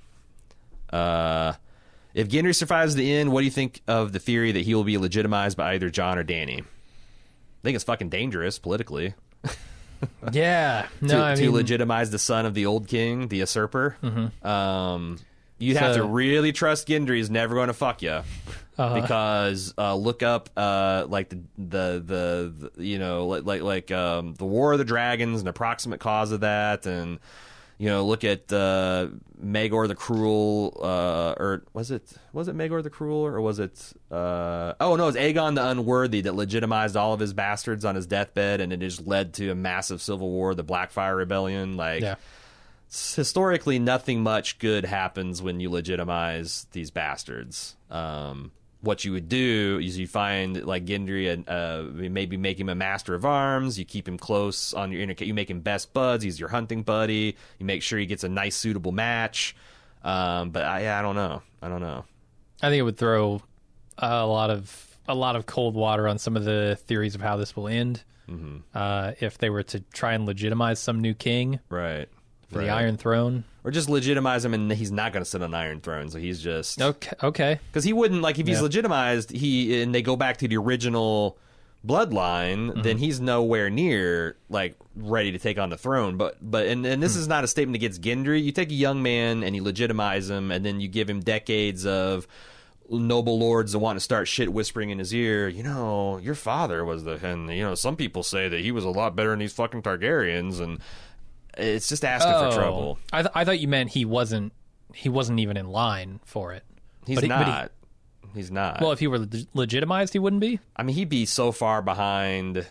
Uh. If Gendry survives the end, what do you think of the theory that he will be legitimized by either Jon or Dany? I think it's fucking dangerous politically. Yeah, no, to, I to mean, legitimize the son of the old king, the usurper. Mm-hmm. Um, you'd so, have to really trust Gendry is never going to fuck you, uh-huh. because uh, look up uh, like the, the the the you know like like like um, the War of the Dragons, an approximate cause of that, and You know, look at uh, Maegor the Cruel, uh, or was it was it Maegor the Cruel, or was it? Uh, oh no, it was Aegon the Unworthy that legitimized all of his bastards on his deathbed, and it just led to a massive civil war, the Blackfire Rebellion. Like, Yeah. historically, nothing much good happens when you legitimize these bastards. Um, what you would do is you find like Gendry and uh, maybe make him a master of arms. You keep him close on your inner. You make him best buds. He's your hunting buddy. You make sure he gets a nice, suitable match. Um, but I, I don't know. I don't know. I think it would throw a lot of a lot of cold water on some of the theories of how this will end. Mm-hmm. Uh, if they were to try and legitimize some new king Right. for right. the Iron Throne. Or just legitimize him, and he's not going to sit on the Iron Throne. So he's just Okay. Okay. because he wouldn't like if he's Yeah. legitimized. He and they go back to the original bloodline, Mm-hmm. then he's nowhere near like ready to take on the throne. But but and, and this Hmm. is not a statement against Gendry. You take a young man and you legitimize him, and then you give him decades of noble lords that want to start shit whispering in his ear. You know, your father was the, and you know, some people say that he was a lot better than these fucking Targaryens, and it's just asking for trouble. I, th- I thought you meant he wasn't he wasn't even in line for it. He's But he- but he- not. He's not. Well, if he were leg- legitimized, he wouldn't be. I mean, he'd be so far behind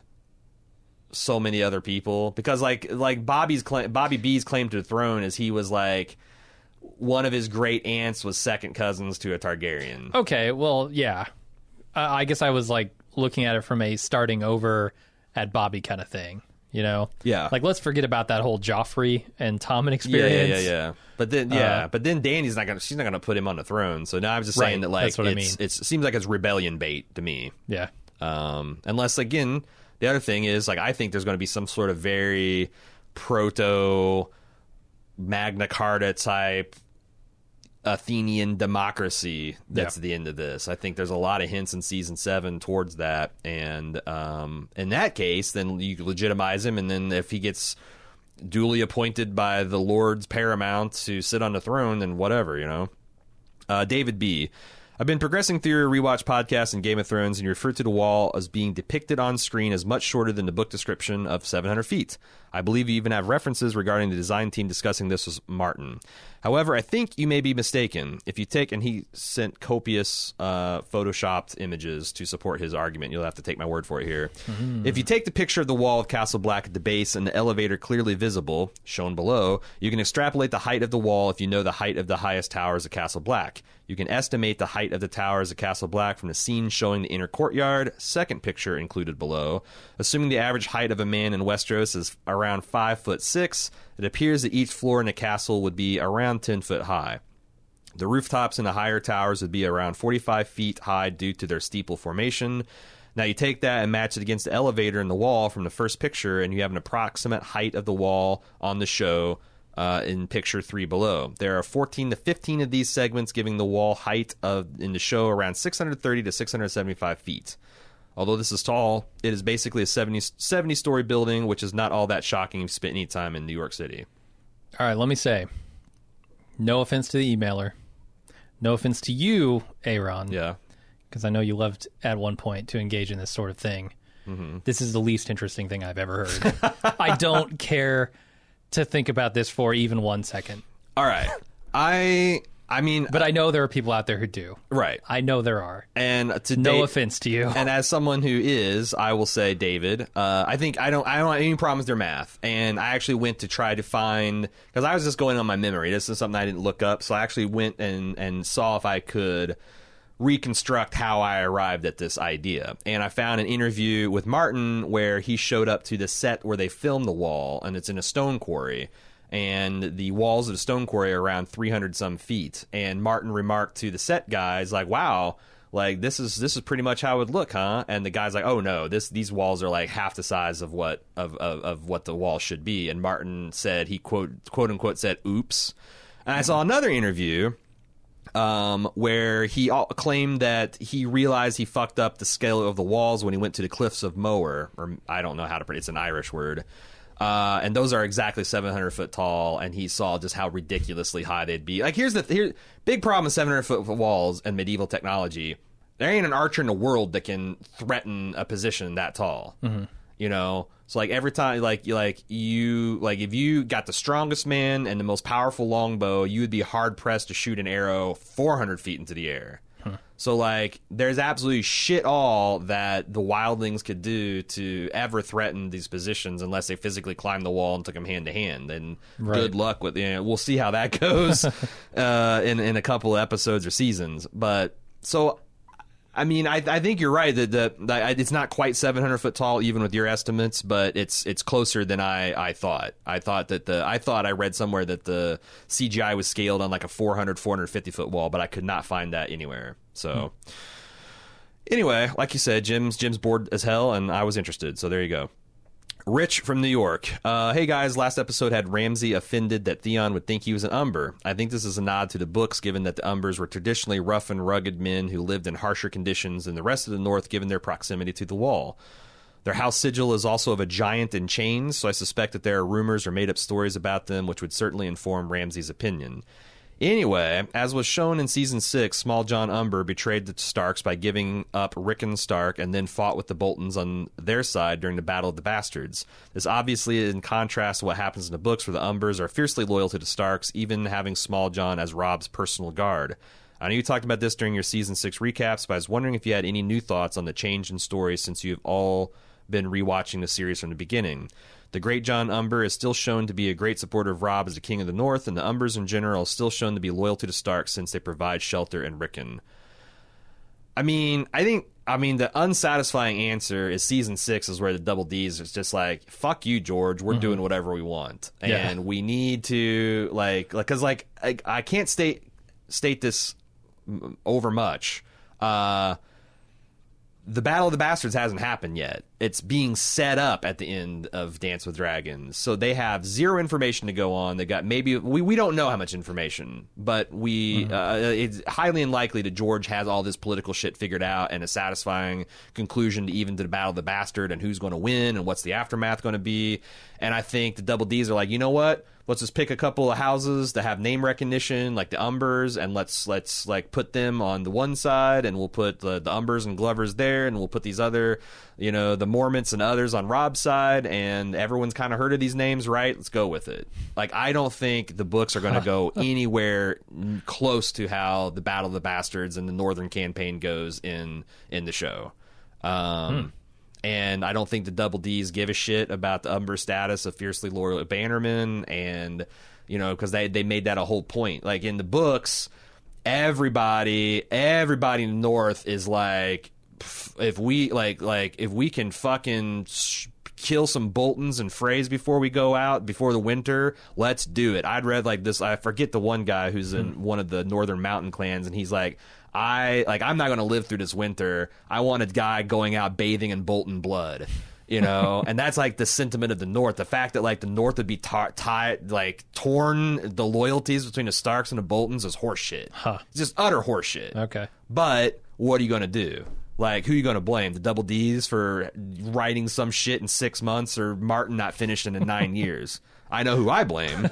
so many other people because, like, like Bobby's claim, Bobby B's claim to the throne is he was like one of his great aunts was second cousins to a Targaryen. Okay. Well, yeah. Uh, I guess I was like looking at it from a starting over at Bobby kind of thing. You know. Yeah. Like, let's forget about that whole Joffrey and Tommen Yeah, experience. yeah, yeah, yeah. But then, yeah, Uh, but then Dany's not gonna. She's not gonna put him on the throne. So now I'm just saying Right, that, like, that's what I it's, mean. it's it seems like it's rebellion bait to me. Yeah. Um, unless again, the other thing is like I think there's going to be some sort of very proto Magna Carta type Athenian democracy that's Yeah. the end of this. I think there's a lot of hints in season seven towards that, and um, in that case, then you legitimize him, and then if he gets duly appointed by the Lords Paramount to sit on the throne, then whatever, you know. Uh, David B. I've been progressing through your rewatch podcast in Game of Thrones, and you refer to the wall as being depicted on screen as much shorter than the book description of seven hundred feet. I believe you even have references regarding the design team discussing this with Martin. However, I think you may be mistaken. If you take, and he sent copious uh, photoshopped images to support his argument. You'll have to take my word for it here. Mm-hmm. If you take the picture of the wall of Castle Black at the base and the elevator clearly visible, shown below, you can extrapolate the height of the wall if you know the height of the highest towers of Castle Black. You can estimate the height of the towers of Castle Black from the scene showing the inner courtyard, second picture included below. Assuming the average height of a man in Westeros is around five foot six, it appears that each floor in a castle would be around ten foot high. The rooftops in the higher towers would be around forty-five feet high due to their steeple formation. Now you take that and match it against the elevator in the wall from the first picture, and you have an approximate height of the wall on the show uh, in picture three below. There are fourteen to fifteen of these segments, giving the wall height of in the show around six hundred thirty to six hundred seventy-five feet. Although this is tall, it is basically a seventy-story building, which is not all that shocking if you spent any time in New York City. All right. Let me say, no offense to the emailer, no offense to you, Aaron. Yeah. Because I know you loved at one point to engage in this sort of thing. Mm-hmm. This is the least interesting thing I've ever heard. I don't care to think about this for even one second. All right. I I mean, But I know there are people out there who do. right. I know there are. And to No date, offense to you. and as someone who is, I will say, David, uh, I think I don't I don't have any problems with their math. And I actually went to try to find, because I was just going on my memory. This is something I didn't look up. So I actually went and, and saw if I could reconstruct how I arrived at this idea. And I found an interview with Martin where he showed up to the set where they filmed the wall, and it's in a stone quarry. And the walls of the stone quarry are around three hundred some feet. And Martin remarked to the set guys, like, wow, like this is this is pretty much how it would look, huh? And the guy's like, oh no, this these walls are like half the size of what of, of, of what the wall should be. And Martin said, he quote quote unquote said, oops. And I saw another interview um, where he all, claimed that he realized he fucked up the scale of the walls when he went to the cliffs of Moher, or I don't know how to pronounce, it's an Irish word. Uh, and those are exactly seven hundred foot tall, and he saw just how ridiculously high they'd be. Like, here's the here, big problem with seven hundred foot walls and medieval technology. There ain't an archer in the world that can threaten a position that tall. Mm-hmm. You know? So like every time, like you like you like if you got the strongest man and the most powerful longbow, you would be hard pressed to shoot an arrow four hundred feet into the air. Huh. So like there's absolutely shit all that the wildlings could do to ever threaten these positions unless they physically climbed the wall and took them hand to hand. And right. good luck with you know, we'll see how that goes uh, in in a couple of episodes or seasons. But so. I mean, I, I think you're right that the, the it's not quite seven hundred foot tall, even with your estimates, but it's it's closer than I, I thought. I thought that the I thought I read somewhere that the C G I was scaled on like a four hundred, four hundred fifty foot wall, but I could not find that anywhere. So hmm. anyway, like you said, Jim's Jim's bored as hell, and I was interested. So there you go. Rich from New York. Uh, hey guys, last episode had Ramsay offended that Theon would think he was an Umber. I think this is a nod to the books, given that the Umbers were traditionally rough and rugged men who lived in harsher conditions than the rest of the North, given their proximity to the wall. Their house sigil is also of a giant in chains, so I suspect that there are rumors or made-up stories about them, which would certainly inform Ramsay's opinion. Anyway, as was shown in Season six, Small John Umber betrayed the Starks by giving up Rickon Stark and then fought with the Boltons on their side during the Battle of the Bastards. This obviously is in contrast to what happens in the books, where the Umbers are fiercely loyal to the Starks, even having Small John as Robb's personal guard. I know you talked about this during your Season six recaps, but I was wondering if you had any new thoughts on the change in story since you've all been rewatching the series from the beginning. The Great John Umber is still shown to be a great supporter of Robb as the King of the North, and the Umbers in general are still shown to be loyal to the Starks since they provide shelter in Rickon. I mean, I think, I mean, the unsatisfying answer is Season six is where the Double D's is just like, fuck you, George, we're mm-hmm. doing whatever we want. And yeah. we need to, like, like, cause like, I, I can't state, state this over much. Uh, The Battle of the Bastards hasn't happened yet. It's being set up at the end of Dance with Dragons. So they have zero information to go on. They got maybe we, we don't know how much information, but we mm-hmm. uh, it's highly unlikely that George has all this political shit figured out and a satisfying conclusion to even to the Battle of the Bastard and who's going to win and what's the aftermath going to be. And I think the Double D's are like, you know what? Let's just pick a couple of houses that have name recognition, like the Umbers, and let's let's like put them on the one side, and we'll put the, the Umbers and Glovers there, and we'll put these other, you know, the Mormonts and others on Robb's side, and everyone's kind of heard of these names, right? Let's go with it. Like, I don't think the books are going to go anywhere close to how the Battle of the Bastards and the Northern Campaign goes in in the show. Um, hmm. And I don't think the Double D's give a shit about the Umber status of fiercely loyal bannermen, and, you know, because they, they made that a whole point. Like, in the books, everybody, everybody in the North is like, if we, like, like if we can fucking sh- kill some Boltons and Freys before we go out, before the winter, let's do it. I'd read, like, this, I forget the one guy who's in mm. one of the Northern Mountain clans, and he's like, I like I'm not going to live through this winter. I want a guy going out bathing in Bolton blood, you know. And that's like the sentiment of the North. The fact that like the North would be tar- tied, like torn, the loyalties between the Starks and the Boltons is horseshit. Huh. It's just utter horseshit. Okay. But what are you going to do? Like, who are you going to blame? The Double D's for writing some shit in six months, or Martin not finishing in nine years? I know who I blame.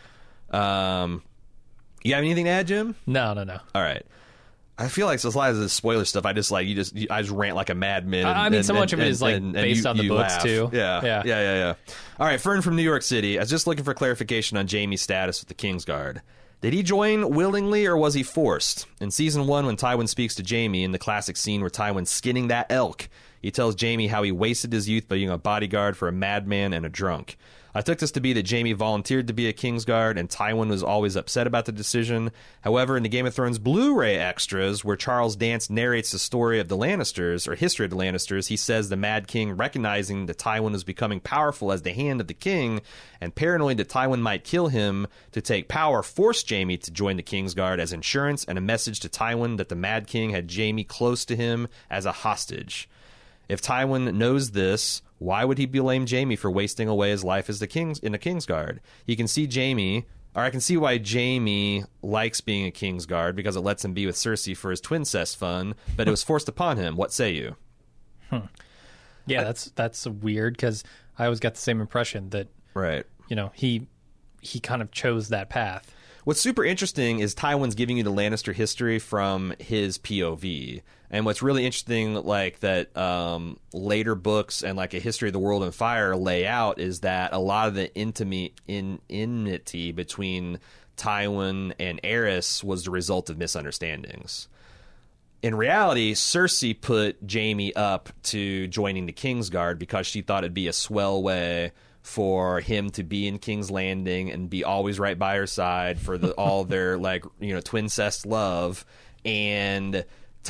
Um, you have anything to add, Jim? No, no, no. All right. I feel like so a lot of the spoiler stuff, I just like you just I just rant like a madman. I mean, and, so much and, of it is like and, based you, on the you books laugh. too. Yeah, yeah, yeah, yeah, yeah. All right, Fern from New York City. I was just looking for clarification on Jaime's status with the Kingsguard. Did he join willingly or was he forced? In season one, when Tywin speaks to Jaime in the classic scene where Tywin's skinning that elk, he tells Jaime how he wasted his youth by being a bodyguard for a madman and a drunk. I took this to be that Jaime volunteered to be a Kingsguard, and Tywin was always upset about the decision. However, in the Game of Thrones Blu-ray extras, where Charles Dance narrates the story of the Lannisters, or history of the Lannisters, he says the Mad King, recognizing that Tywin was becoming powerful as the hand of the king, and paranoid that Tywin might kill him to take power, forced Jaime to join the Kingsguard as insurance and a message to Tywin that the Mad King had Jaime close to him as a hostage. If Tywin knows this, why would he blame Jaime for wasting away his life as the king's in a Kingsguard? He can see Jaime, or I can see why Jaime likes being a Kingsguard, because it lets him be with Cersei for his twincest fun, but it was forced upon him. What say you? Hmm. Yeah, I, that's that's weird, because I always got the same impression that, right? You know, he he kind of chose that path. What's super interesting is Tywin's giving you the Lannister history from his P O V. And what's really interesting, like that um, later books and like A History of the World and Fire lay out, is that a lot of the intimate in enmity between Tywin and Aerys was the result of misunderstandings. In reality, Cersei put Jaime up to joining the Kingsguard because she thought it'd be a swell way for him to be in King's Landing and be always right by her side for the, all their like you know twincest love. And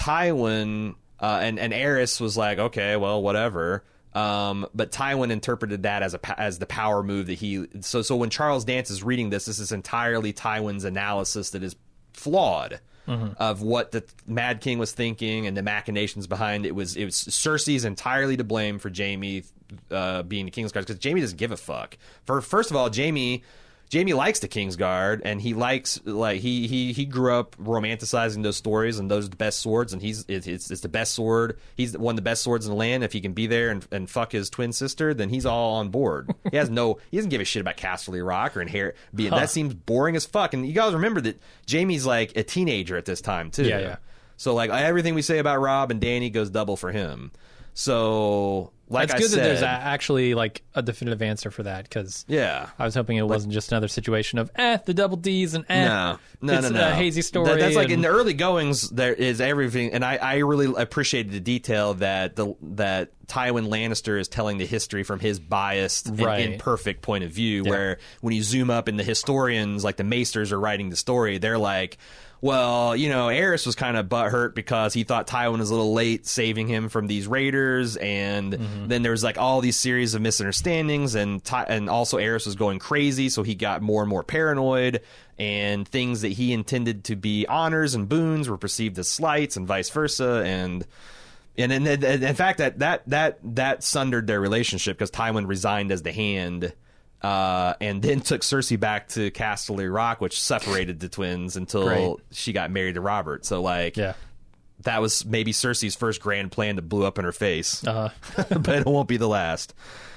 Tywin uh, and and Aerys was like, okay, well, whatever. Um, but Tywin interpreted that as a as the power move that he. So so when Charles Dance is reading this, this is entirely Tywin's analysis that is flawed. Mm-hmm. Of what the Mad King was thinking and the machinations behind it. Was it was Cersei's entirely to blame for Jaime uh, being the Kingsguard, because Jaime doesn't give a fuck. For first of all, Jaime Jaime likes the Kingsguard, and he likes like he he he grew up romanticizing those stories, and those are the best swords, and he's it, it's it's the best sword. He's one of the best swords in the land. If he can be there and, and fuck his twin sister, then he's all on board. He has no he doesn't give a shit about Casterly Rock or inherit being huh. That seems boring as fuck. And you guys remember that Jaime's like a teenager at this time too. Yeah, yeah. So like everything we say about Robb and Dany goes double for him. So like it's I good said, that there's a, actually like a definitive answer for that, because yeah, I was hoping it wasn't just another situation of eh the double D's and eh no no it's no, no. a hazy story. That, that's and... like in the early goings there is everything, and I, I really appreciated the detail that the that Tywin Lannister is telling the history from his biased right. and imperfect point of view. Yeah. Where when you zoom up and the historians like the Maesters are writing the story, they're like, well, you know, Aerys was kind of butthurt because he thought Tywin was a little late saving him from these raiders, and mm-hmm. then there was like all these series of misunderstandings, and Ty- and also Aerys was going crazy, so he got more and more paranoid, and things that he intended to be honors and boons were perceived as slights, and vice versa, and and in, in, in fact that that that that sundered their relationship because Tywin resigned as the Hand. Uh, and then took Cersei back to Casterly Rock, which separated the twins until Great. she got married to Robert. So, like, yeah. that was maybe Cersei's first grand plan that blew up in her face. Uh-huh. But it won't be the last.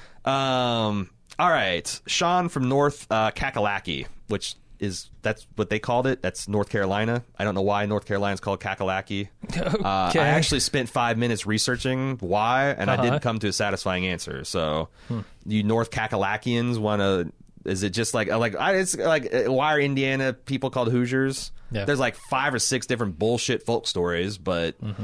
Um, all right. Sean from North uh, Kakalaki, which is, that's what they called it. That's North Carolina. I don't know why North Carolina's called Kakalaki. Okay. Uh, I actually spent five minutes researching why, and uh-huh. I didn't come to a satisfying answer. So, hmm. you North Kakalakians want to? Is it just like like I, it's like why are Indiana people called Hoosiers? Yeah. There's like five or six different bullshit folk stories, but mm-hmm.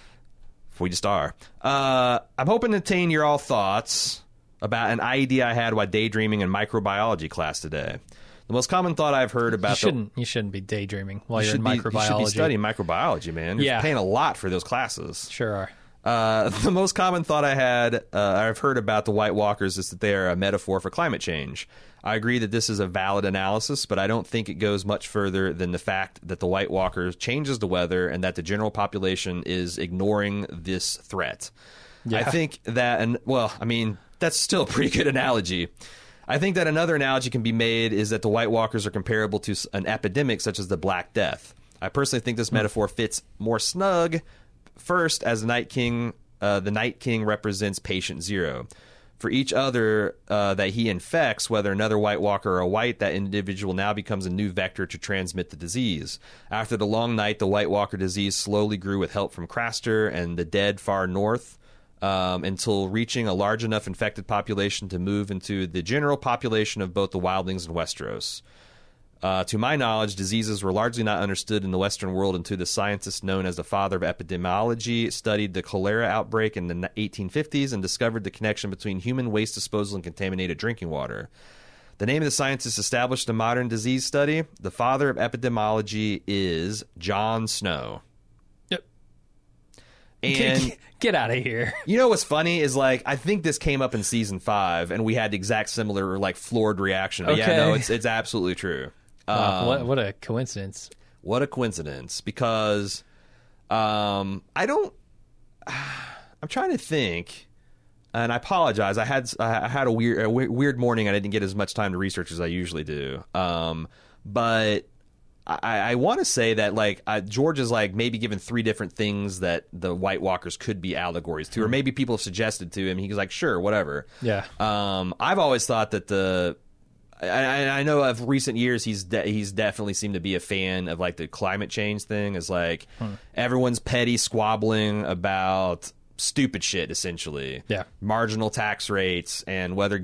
we just are. Uh, I'm hoping to attain your all thoughts about an idea I had while daydreaming in microbiology class today. The most common thought I've heard about you shouldn't the, you shouldn't be daydreaming while you're in be, microbiology. You should be studying microbiology, man. You're yeah. paying a lot for those classes. Sure are. Uh, the most common thought I had, uh, I've heard about the White Walkers is that they are a metaphor for climate change. I agree that this is a valid analysis, but I don't think it goes much further than the fact that the White Walkers changes the weather and that the general population is ignoring this threat. Yeah. I think that, and well, I mean, that's still a pretty good analogy. I think that another analogy can be made is that the White Walkers are comparable to an epidemic such as the Black Death. I personally think this mm. metaphor fits more snug. First, as the Night King, uh, the Night King represents patient zero. For each other uh, that he infects, whether another White Walker or a White, that individual now becomes a new vector to transmit the disease. After the long night, the White Walker disease slowly grew with help from Craster and the dead far north, um, until reaching a large enough infected population to move into the general population of both the Wildlings and Westeros. Uh, to my knowledge, diseases were largely not understood in the Western world until the scientist known as the father of epidemiology studied the cholera outbreak in the eighteen fifties and discovered the connection between human waste disposal and contaminated drinking water. The name of the scientist established the modern disease study. The father of epidemiology is Jon Snow. Yep. And get, get out of here. You know what's funny is, like, I think this came up in season five, and we had the exact similar, like, floored reaction. But okay. yeah, no, it's it's absolutely true. Wow, um, what what a coincidence! What a coincidence! Because um, I don't. I'm trying to think, and I apologize. I had I had a weird a weird morning. I didn't get as much time to research as I usually do. Um, but I, I want to say that, like, uh, George is like maybe given three different things that the White Walkers could be allegories to, or maybe people have suggested to him. He's like, sure, whatever. Yeah. Um, I've always thought that the I, I know of recent years he's de- he's definitely seemed to be a fan of like the climate change thing. Is like hmm. everyone's petty squabbling about stupid shit, essentially. Yeah, marginal tax rates and whether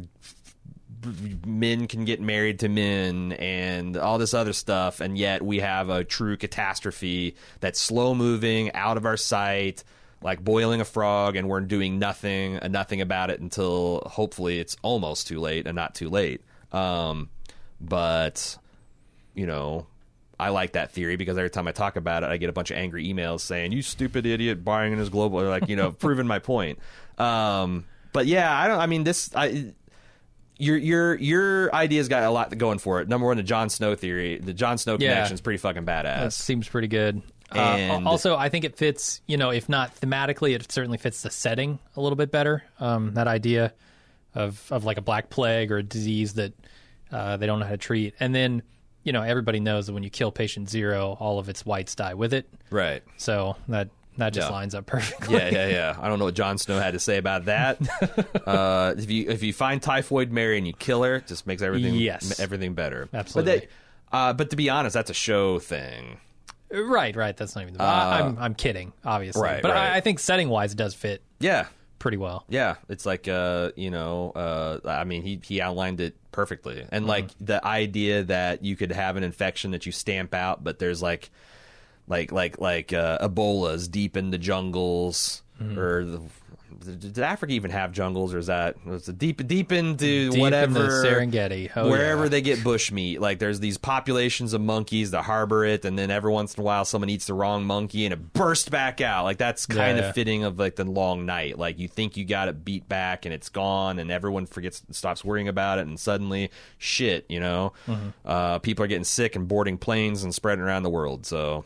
men can get married to men and all this other stuff, and yet we have a true catastrophe that's slow moving, out of our sight, like boiling a frog, and we're doing nothing uh, nothing about it until hopefully it's almost too late and not too late. Um, but, you know, I like that theory because every time I talk about it, I get a bunch of angry emails saying, you stupid idiot buying in this global, like, you know, proving my point. Um, but yeah, I don't, I mean, this, I, your, your, your idea's got a lot going for it. Number one, the Jon Snow theory, the Jon Snow yeah. connection is pretty fucking badass. That seems pretty good. And uh, also, I think it fits, you know, if not thematically, it certainly fits the setting a little bit better. Um, that idea of of like a black plague or a disease that uh, they don't know how to treat. And then, you know, everybody knows that when you kill patient zero, all of its whites die with it. Right. So that that just yeah. lines up perfectly. Yeah, yeah, yeah. I don't know what Jon Snow had to say about that. uh, if you if you find Typhoid Mary and you kill her, it just makes everything yes. everything better. Absolutely. But, they, uh, but to be honest, that's a show thing. Right, right. That's not even the. Uh, I'm I'm kidding, obviously. Right, but right. I, I think setting wise, it does fit. Yeah. Pretty well. Yeah, it's like uh, you know, uh, I mean, he he outlined it perfectly, and mm-hmm. like the idea that you could have an infection that you stamp out, but there's like, like like like uh, Ebola's deep in the jungles, mm-hmm. or the, did Africa even have jungles, or is that was it deep deep into deep whatever in the Serengeti, oh, wherever yeah. they get bushmeat? Like there's these populations of monkeys that harbor it, and then every once in a while someone eats the wrong monkey and it bursts back out. Like that's kind yeah, of yeah. fitting of like the long night. Like you think you got it beat back and it's gone, and everyone forgets, stops worrying about it, and suddenly shit, you know, mm-hmm. uh, people are getting sick and boarding planes and spreading around the world. So.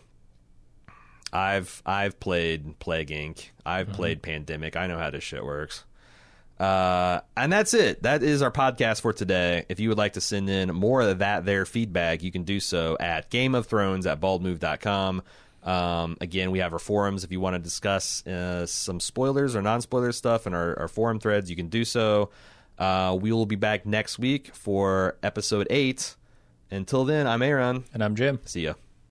I've I've played Plague Incorporated. I've mm-hmm. played Pandemic. I know how this shit works. Uh, and that's it. That is our podcast for today. If you would like to send in more of that there feedback, you can do so at Game of Thrones at bald move dot com. Um, again, we have our forums. If you want to discuss uh, some spoilers or non-spoiler stuff in our, our forum threads, you can do so. Uh, we will be back next week for episode eight. Until then, I'm Aaron. And I'm Jim. See ya.